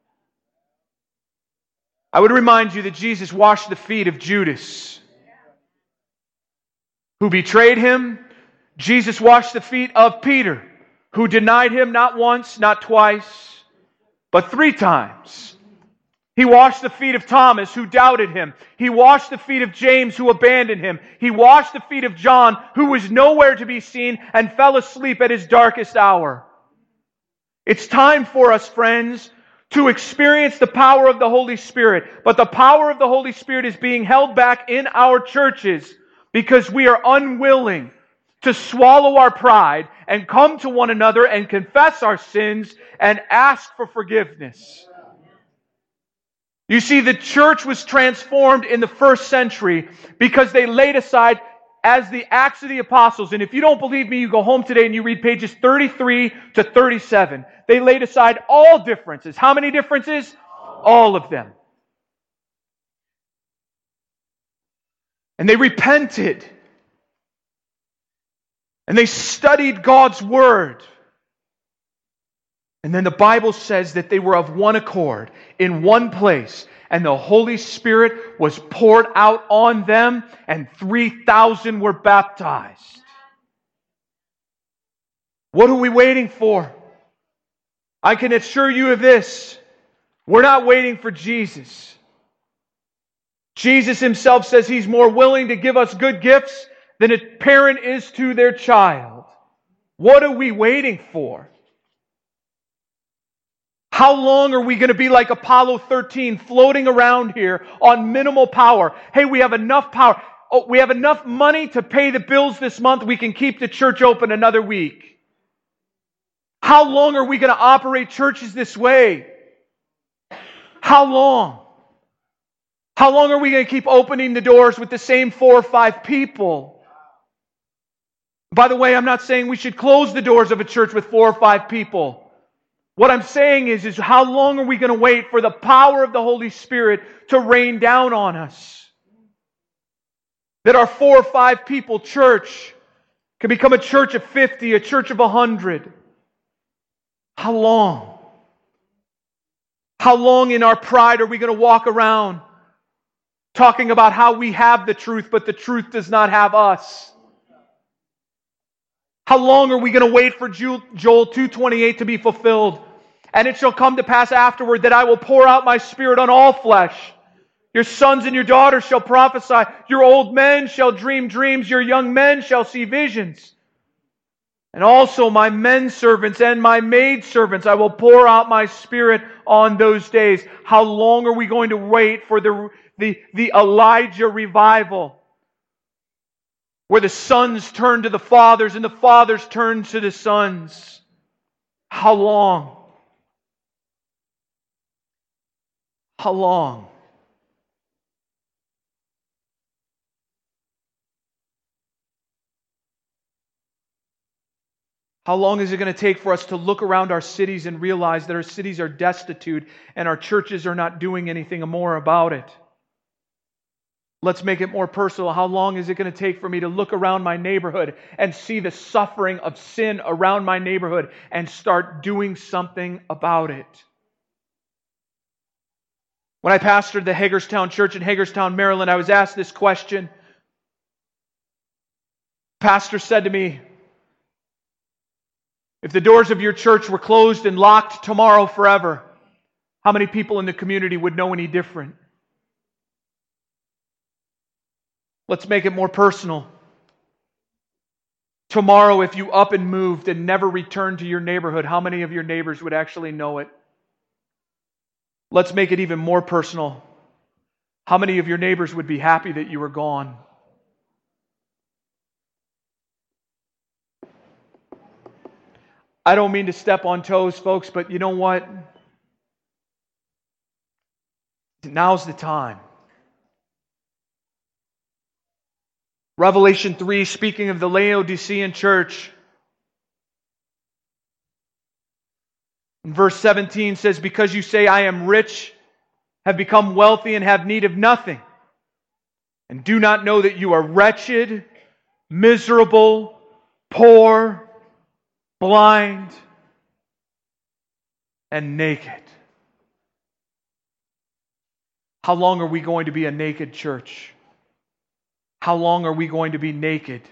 I would remind you that Jesus washed the feet of Judas, who betrayed Him. Jesus washed the feet of Peter, who denied Him not once, not twice, but three times. He washed the feet of Thomas, who doubted Him. He washed the feet of James, who abandoned Him. He washed the feet of John, who was nowhere to be seen and fell asleep at his darkest hour. It's time for us, friends, to experience the power of the Holy Spirit. But the power of the Holy Spirit is being held back in our churches because we are unwilling to swallow our pride and come to one another and confess our sins and ask for forgiveness. You see, the church was transformed in the first century because they laid aside, as the Acts of the Apostles, and if you don't believe me, you go home today and you read pages thirty-three to thirty-seven. They laid aside all differences. How many differences? All of them. And they repented. And they studied God's Word. And then the Bible says that they were of one accord, in one place, and the Holy Spirit was poured out on them, and three thousand were baptized. What are we waiting for? I can assure you of this. We're not waiting for Jesus. Jesus Himself says He's more willing to give us good gifts than a parent is to their child. What are we waiting for? How long are we going to be like Apollo thirteen, floating around here on minimal power? Hey, we have enough power. Oh, we have enough money to pay the bills this month. We can keep the church open another week. How long are we going to operate churches this way? How long? How long are we going to keep opening the doors with the same four or five people? By the way, I'm not saying we should close the doors of a church with four or five people. What I'm saying is, is how long are we going to wait for the power of the Holy Spirit to rain down on us? That our four or five people church can become a church of fifty, a church of a hundred. How long? How long in our pride are we going to walk around talking about how we have the truth, but the truth does not have us? How long are we going to wait for Joel two twenty-eight to be fulfilled? And it shall come to pass afterward that I will pour out my Spirit on all flesh. Your sons and your daughters shall prophesy. Your old men shall dream dreams. Your young men shall see visions. And also my men servants and my maid servants, I will pour out my Spirit on those days. How long are we going to wait for the, the, the Elijah revival? Where the sons turn to the fathers and the fathers turn to the sons. How long? How long? How long is it going to take for us to look around our cities and realize that our cities are destitute and our churches are not doing anything more about it? Let's make it more personal. How long is it going to take for me to look around my neighborhood and see the suffering of sin around my neighborhood and start doing something about it? When I pastored the Hagerstown Church in Hagerstown, Maryland, I was asked this question. The pastor said to me, if the doors of your church were closed and locked tomorrow forever, how many people in the community would know any different? Let's make it more personal. Tomorrow, if you up and moved and never returned to your neighborhood, how many of your neighbors would actually know it? Let's make it even more personal. How many of your neighbors would be happy that you were gone? I don't mean to step on toes, folks, but you know what? Now's the time. Revelation three, speaking of the Laodicean church, in verse seventeen says, because you say, I am rich, have become wealthy, and have need of nothing, and do not know that you are wretched, miserable, poor, blind, and naked. How long are we going to be a naked church? How long are we going to be naked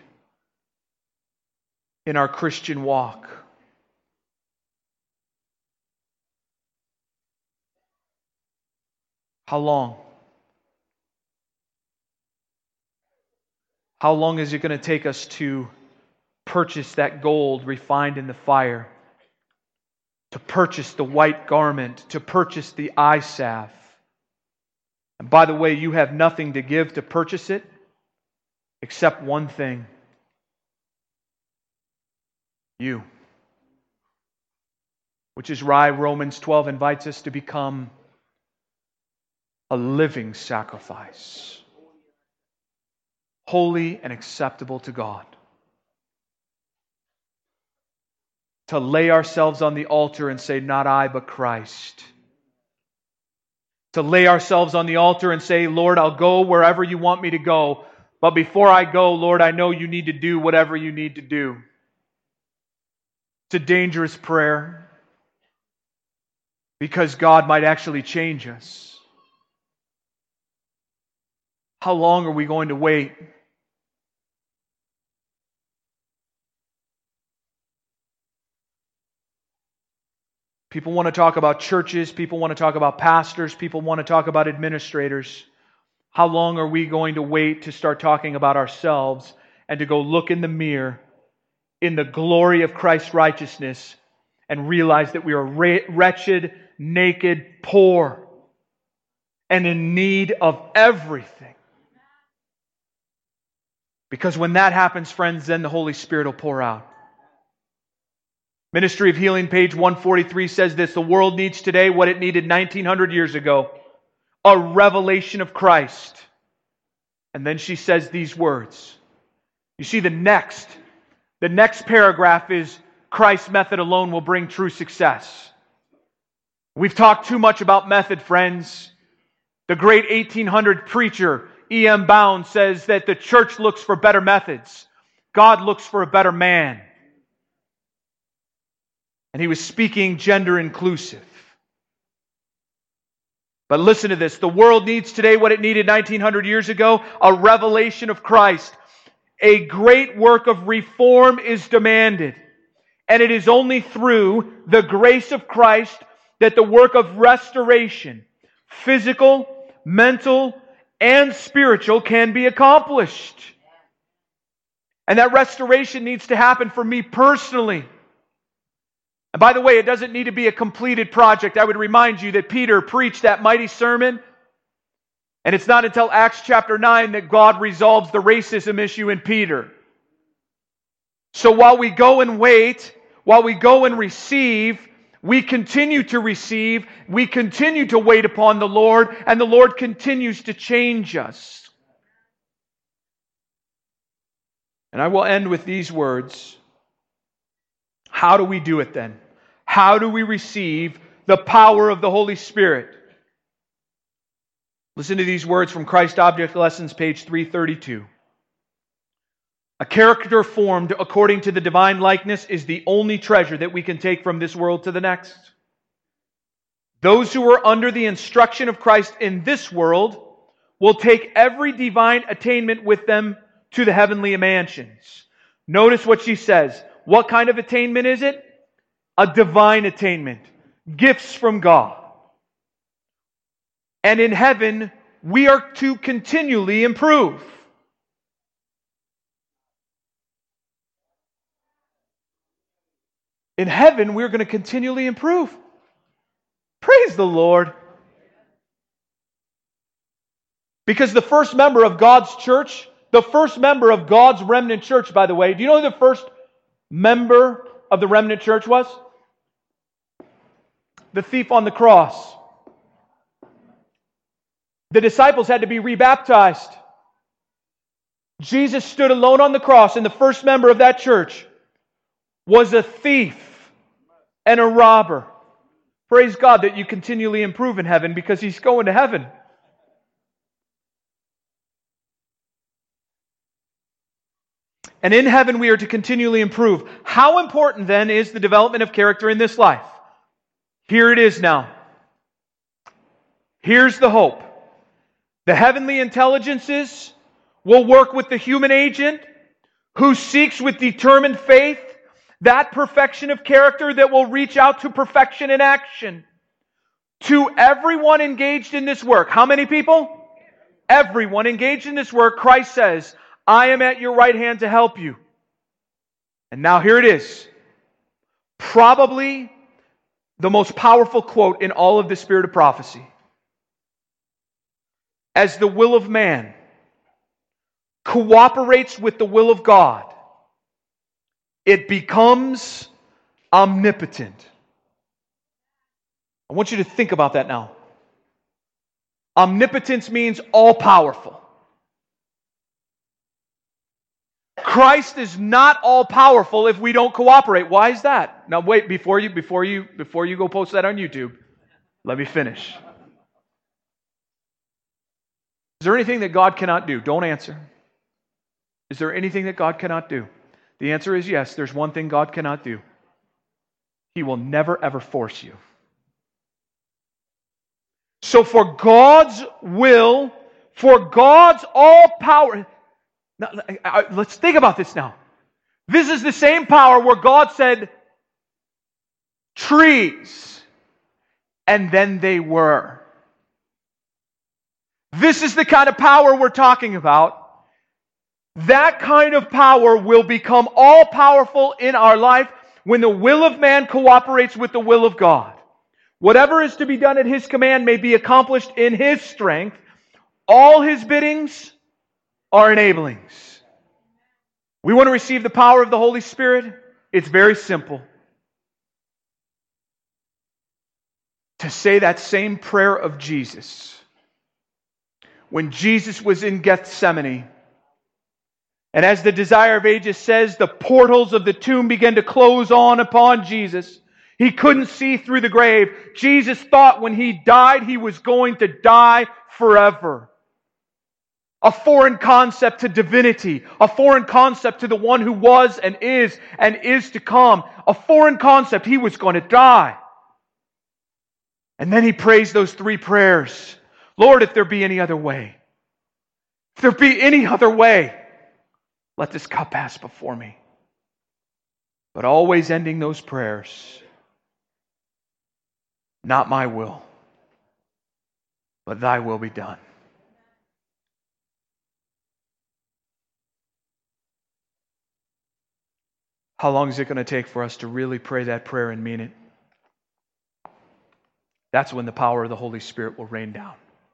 in our Christian walk? How long? How long is it going to take us to purchase that gold refined in the fire? To purchase the white garment? To purchase the eye salve? And by the way, you have nothing to give to purchase it except one thing. You. Which is why Romans twelve invites us to become a living sacrifice, holy and acceptable to God. To lay ourselves on the altar and say, not I, but Christ. To lay ourselves on the altar and say, Lord, I'll go wherever you want me to go. But before I go, Lord, I know you need to do whatever you need to do. It's a dangerous prayer because God might actually change us. How long are we going to wait? People want to talk about churches. People want to talk about pastors. People want to talk about administrators. How long are we going to wait to start talking about ourselves and to go look in the mirror in the glory of Christ's righteousness and realize that we are wretched, naked, poor, and in need of everything? Because when that happens, friends, then the Holy Spirit will pour out. Ministry of Healing, page one forty-three says this: the world needs today what it needed nineteen hundred years ago, a revelation of Christ. And then she says these words. You see, the next, the next paragraph is, Christ's method alone will bring true success. We've talked too much about method, friends. The great eighteen hundred preacher, E M Bound, says that the church looks for better methods. God looks for a better man. And he was speaking gender inclusive. But listen to this. The world needs today what it needed nineteen hundred years ago, a revelation of Christ. A great work of reform is demanded. And it is only through the grace of Christ that the work of restoration, physical, mental, and spiritual, can be accomplished. And that restoration needs to happen for me personally. And by the way, it doesn't need to be a completed project. I would remind you that Peter preached that mighty sermon, and it's not until Acts chapter nine that God resolves the racism issue in Peter. So while we go and wait, while we go and receive, we continue to receive, we continue to wait upon the Lord, and the Lord continues to change us. And I will end with these words. How do we do it then? How do we receive the power of the Holy Spirit? Listen to these words from Christ Object Lessons, page three thirty-two. A character formed according to the divine likeness is the only treasure that we can take from this world to the next. Those who are under the instruction of Christ in this world will take every divine attainment with them to the heavenly mansions. Notice what she says. What kind of attainment is it? A divine attainment. Gifts from God. And in heaven, we are to continually improve. In heaven, we're going to continually improve. Praise the Lord. Because the first member of God's church, the first member of God's remnant church, by the way, do you know who the first member of the remnant church was? The thief on the cross. The disciples had to be rebaptized. Jesus stood alone on the cross, and the first member of that church was a thief and a robber. Praise God that you continually improve in heaven because He's going to heaven. And in heaven we are to continually improve. How important then is the development of character in this life? Here it is now. Here's the hope. The heavenly intelligences will work with the human agent who seeks with determined faith that perfection of character that will reach out to perfection in action. To everyone engaged in this work. How many people? Everyone engaged in this work, Christ says, I am at your right hand to help you. And now here it is. Probably the most powerful quote in all of the spirit of prophecy. As the will of man cooperates with the will of God, it becomes omnipotent. I want you to think about that now. Omnipotence means all-powerful. Christ is not all-powerful if we don't cooperate. Why is that? Now wait, before you before you before you go post that on YouTube, let me finish. Is there anything that God cannot do? Don't answer. Is there anything that God cannot do? The answer is yes, there's one thing God cannot do. He will never ever force you. So for God's will, for God's all power, now, let's think about this now. This is the same power where God said, trees, and then they were. This is the kind of power we're talking about. That kind of power will become all-powerful in our life when the will of man cooperates with the will of God. Whatever is to be done at His command may be accomplished in His strength. All His biddings are enablings. We want to receive the power of the Holy Spirit? It's very simple. To say that same prayer of Jesus. When Jesus was in Gethsemane, and as the Desire of Ages says, the portals of the tomb began to close on upon Jesus. He couldn't see through the grave. Jesus thought when He died, He was going to die forever. A foreign concept to divinity. A foreign concept to the one who was and is and is to come. A foreign concept. He was going to die. And then He prays those three prayers. Lord, if there be any other way. If there be any other way. Let this cup pass before me. But always ending those prayers. Not my will, but Thy will be done. How long is it going to take for us to really pray that prayer and mean it? That's when the power of the Holy Spirit will rain down.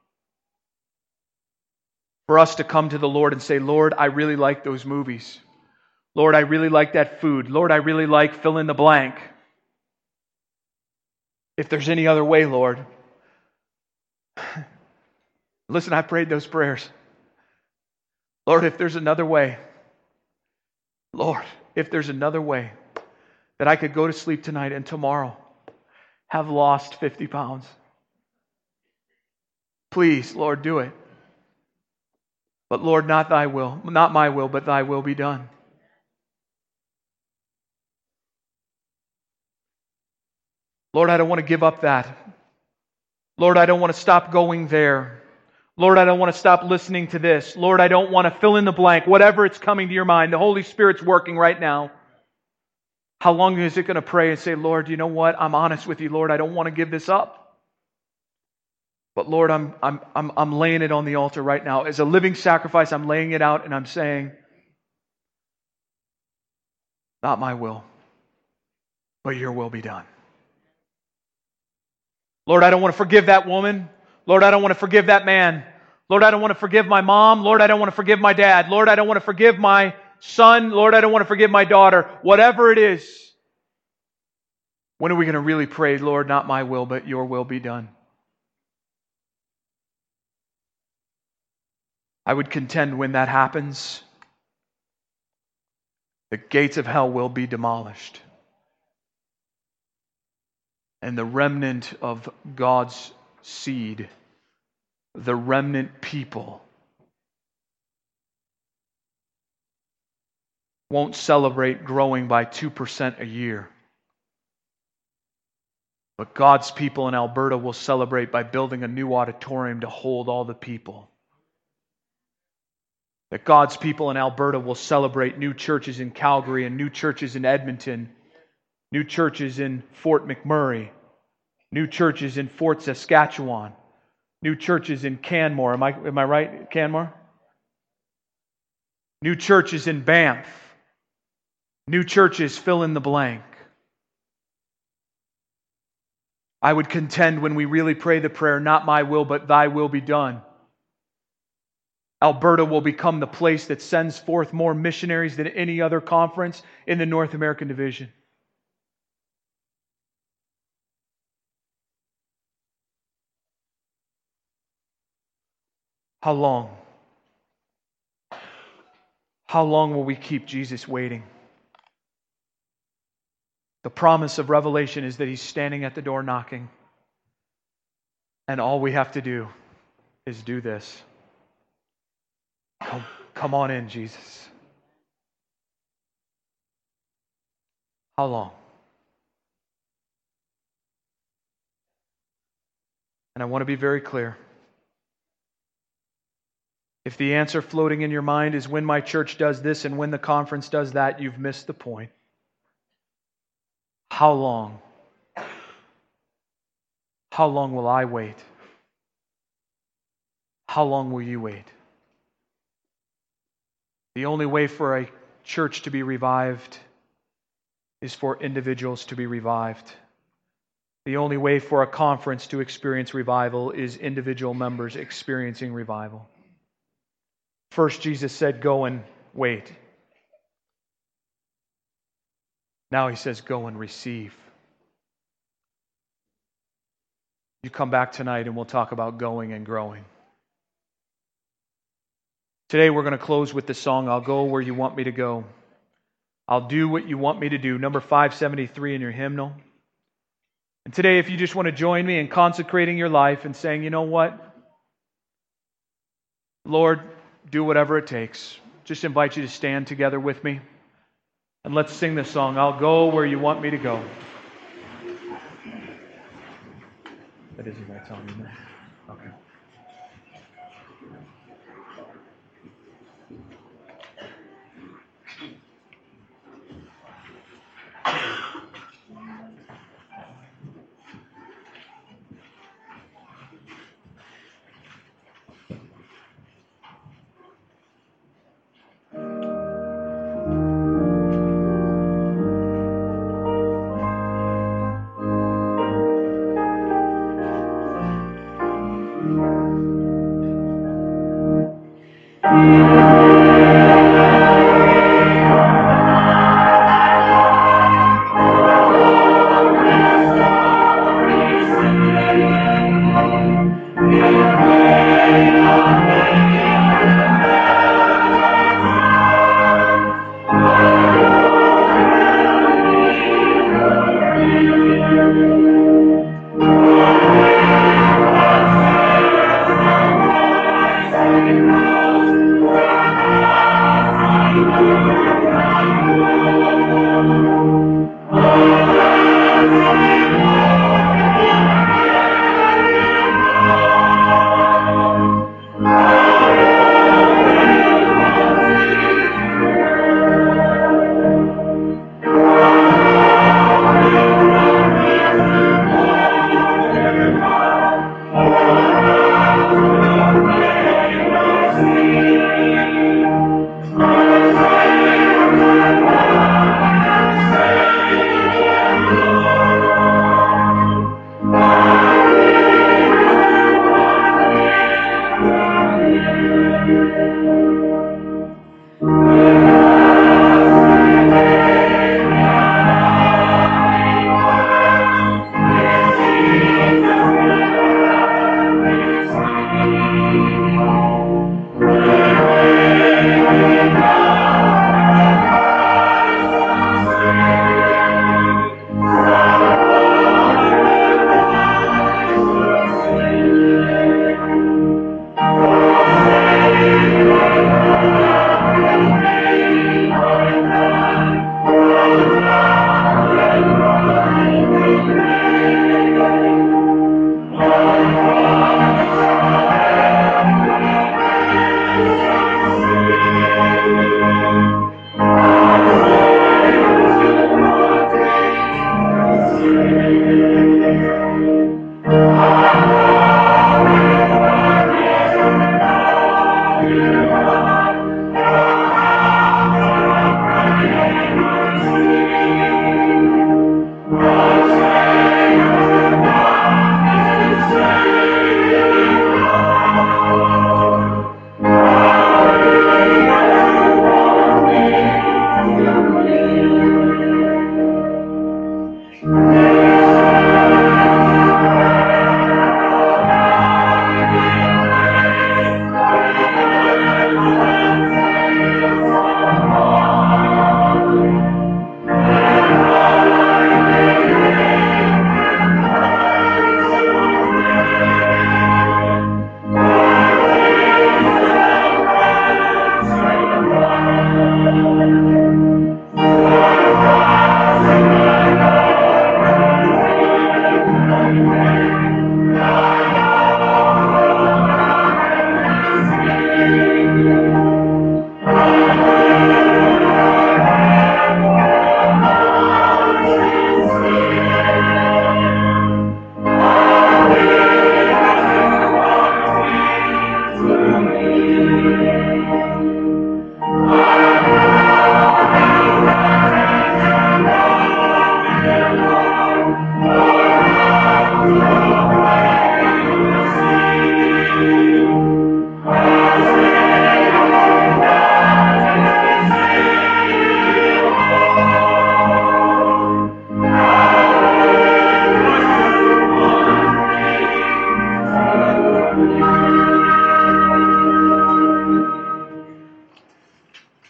For us to come to the Lord and say, Lord, I really like those movies. Lord, I really like that food. Lord, I really like fill in the blank. If there's any other way, Lord. Listen, I prayed those prayers. Lord, if there's another way. Lord, if there's another way that I could go to sleep tonight and tomorrow have lost fifty pounds. Please, Lord, do it. But Lord, not Thy will, not my will, but Thy will be done. Lord, I don't want to give up that. Lord, I don't want to stop going there. Lord, I don't want to stop listening to this. Lord, I don't want to fill in the blank. Whatever it's coming to your mind, the Holy Spirit's working right now. How long is it going to pray and say, Lord, you know what? I'm honest with you, Lord. I don't want to give this up. But Lord, I'm, I'm, I'm, I'm laying it on the altar right now. As a living sacrifice, I'm laying it out and I'm saying, not my will, but your will be done. Lord, I don't want to forgive that woman. Lord, I don't want to forgive that man. Lord, I don't want to forgive my mom. Lord, I don't want to forgive my dad. Lord, I don't want to forgive my son. Lord, I don't want to forgive my daughter. Whatever it is. When are we going to really pray, Lord, not my will, but your will be done? I would contend when that happens, the gates of hell will be demolished. And the remnant of God's seed, the remnant people, won't celebrate growing by two percent a year. But God's people in Alberta will celebrate by building a new auditorium to hold all the people. That God's people in Alberta will celebrate new churches in Calgary and new churches in Edmonton, new churches in Fort McMurray, new churches in Fort Saskatchewan, new churches in Canmore. Am I, am I right, Canmore? New churches in Banff. New churches fill in the blank. I would contend when we really pray the prayer, not my will, but Thy will be done. Alberta will become the place that sends forth more missionaries than any other conference in the North American division. How long? How long will we keep Jesus waiting? The promise of Revelation is that He's standing at the door knocking. And all we have to do is do this. Come, come on in, Jesus. How long? And I want to be very clear. If the answer floating in your mind is when my church does this and when the conference does that, you've missed the point. How long? How long will I wait? How long will you wait? The only way for a church to be revived is for individuals to be revived. The only way for a conference to experience revival is individual members experiencing revival. First, Jesus said, go and wait. Now he says, go and receive. You come back tonight and we'll talk about going and growing. Today we're going to close with the song, I'll Go Where You Want Me to Go. I'll do what you want me to do. Number five seventy-three in your hymnal. And today, if you just want to join me in consecrating your life and saying, you know what? Lord, do whatever it takes. Just invite you to stand together with me. And let's sing this song, I'll go where you want me to go. That is the right song, isn't it? Okay.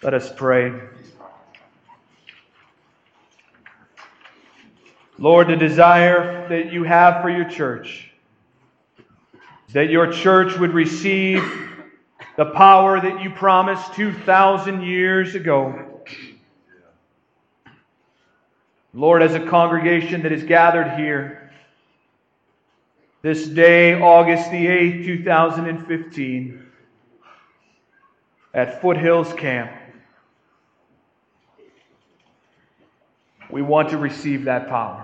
Let us pray. Lord, the desire that you have for your church is that your church would receive the power that you promised two thousand years ago. Lord, as a congregation that is gathered here this day, August the eighth, two thousand fifteen, at Foothills Camp, we want to receive that power.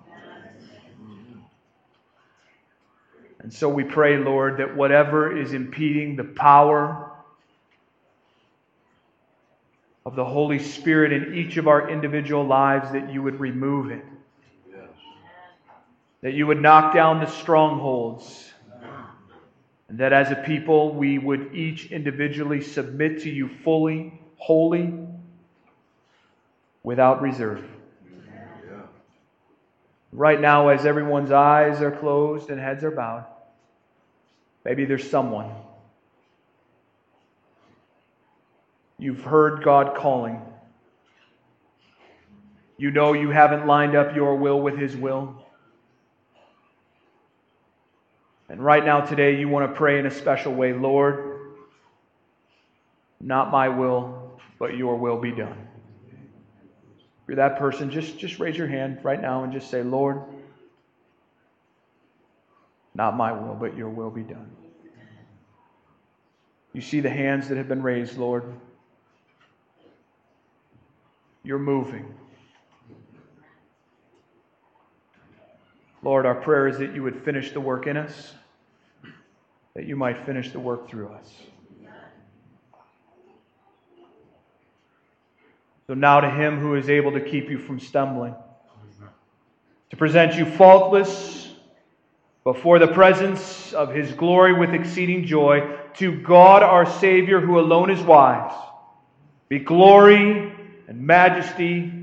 And so we pray, Lord, that whatever is impeding the power of the Holy Spirit in each of our individual lives, that you would remove it. Yes. That you would knock down the strongholds. And that as a people, we would each individually submit to you fully, wholly, without reserve. Yeah. Right now, as everyone's eyes are closed and heads are bowed, maybe there's someone. You've heard God calling. You know you haven't lined up your will with His will. And right now today you want to pray in a special way, Lord, not my will, but your will be done. If you're that person, just, just raise your hand right now and just say, Lord, not my will, but your will be done. You see the hands that have been raised, Lord. You're moving. Lord, our prayer is that you would finish the work in us, that you might finish the work through us. So now to Him who is able to keep you from stumbling, to present you faultless before the presence of His glory with exceeding joy, to God our Savior, who alone is wise, be glory and majesty,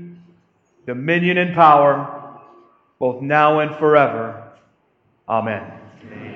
dominion and power, both now and forever. Amen.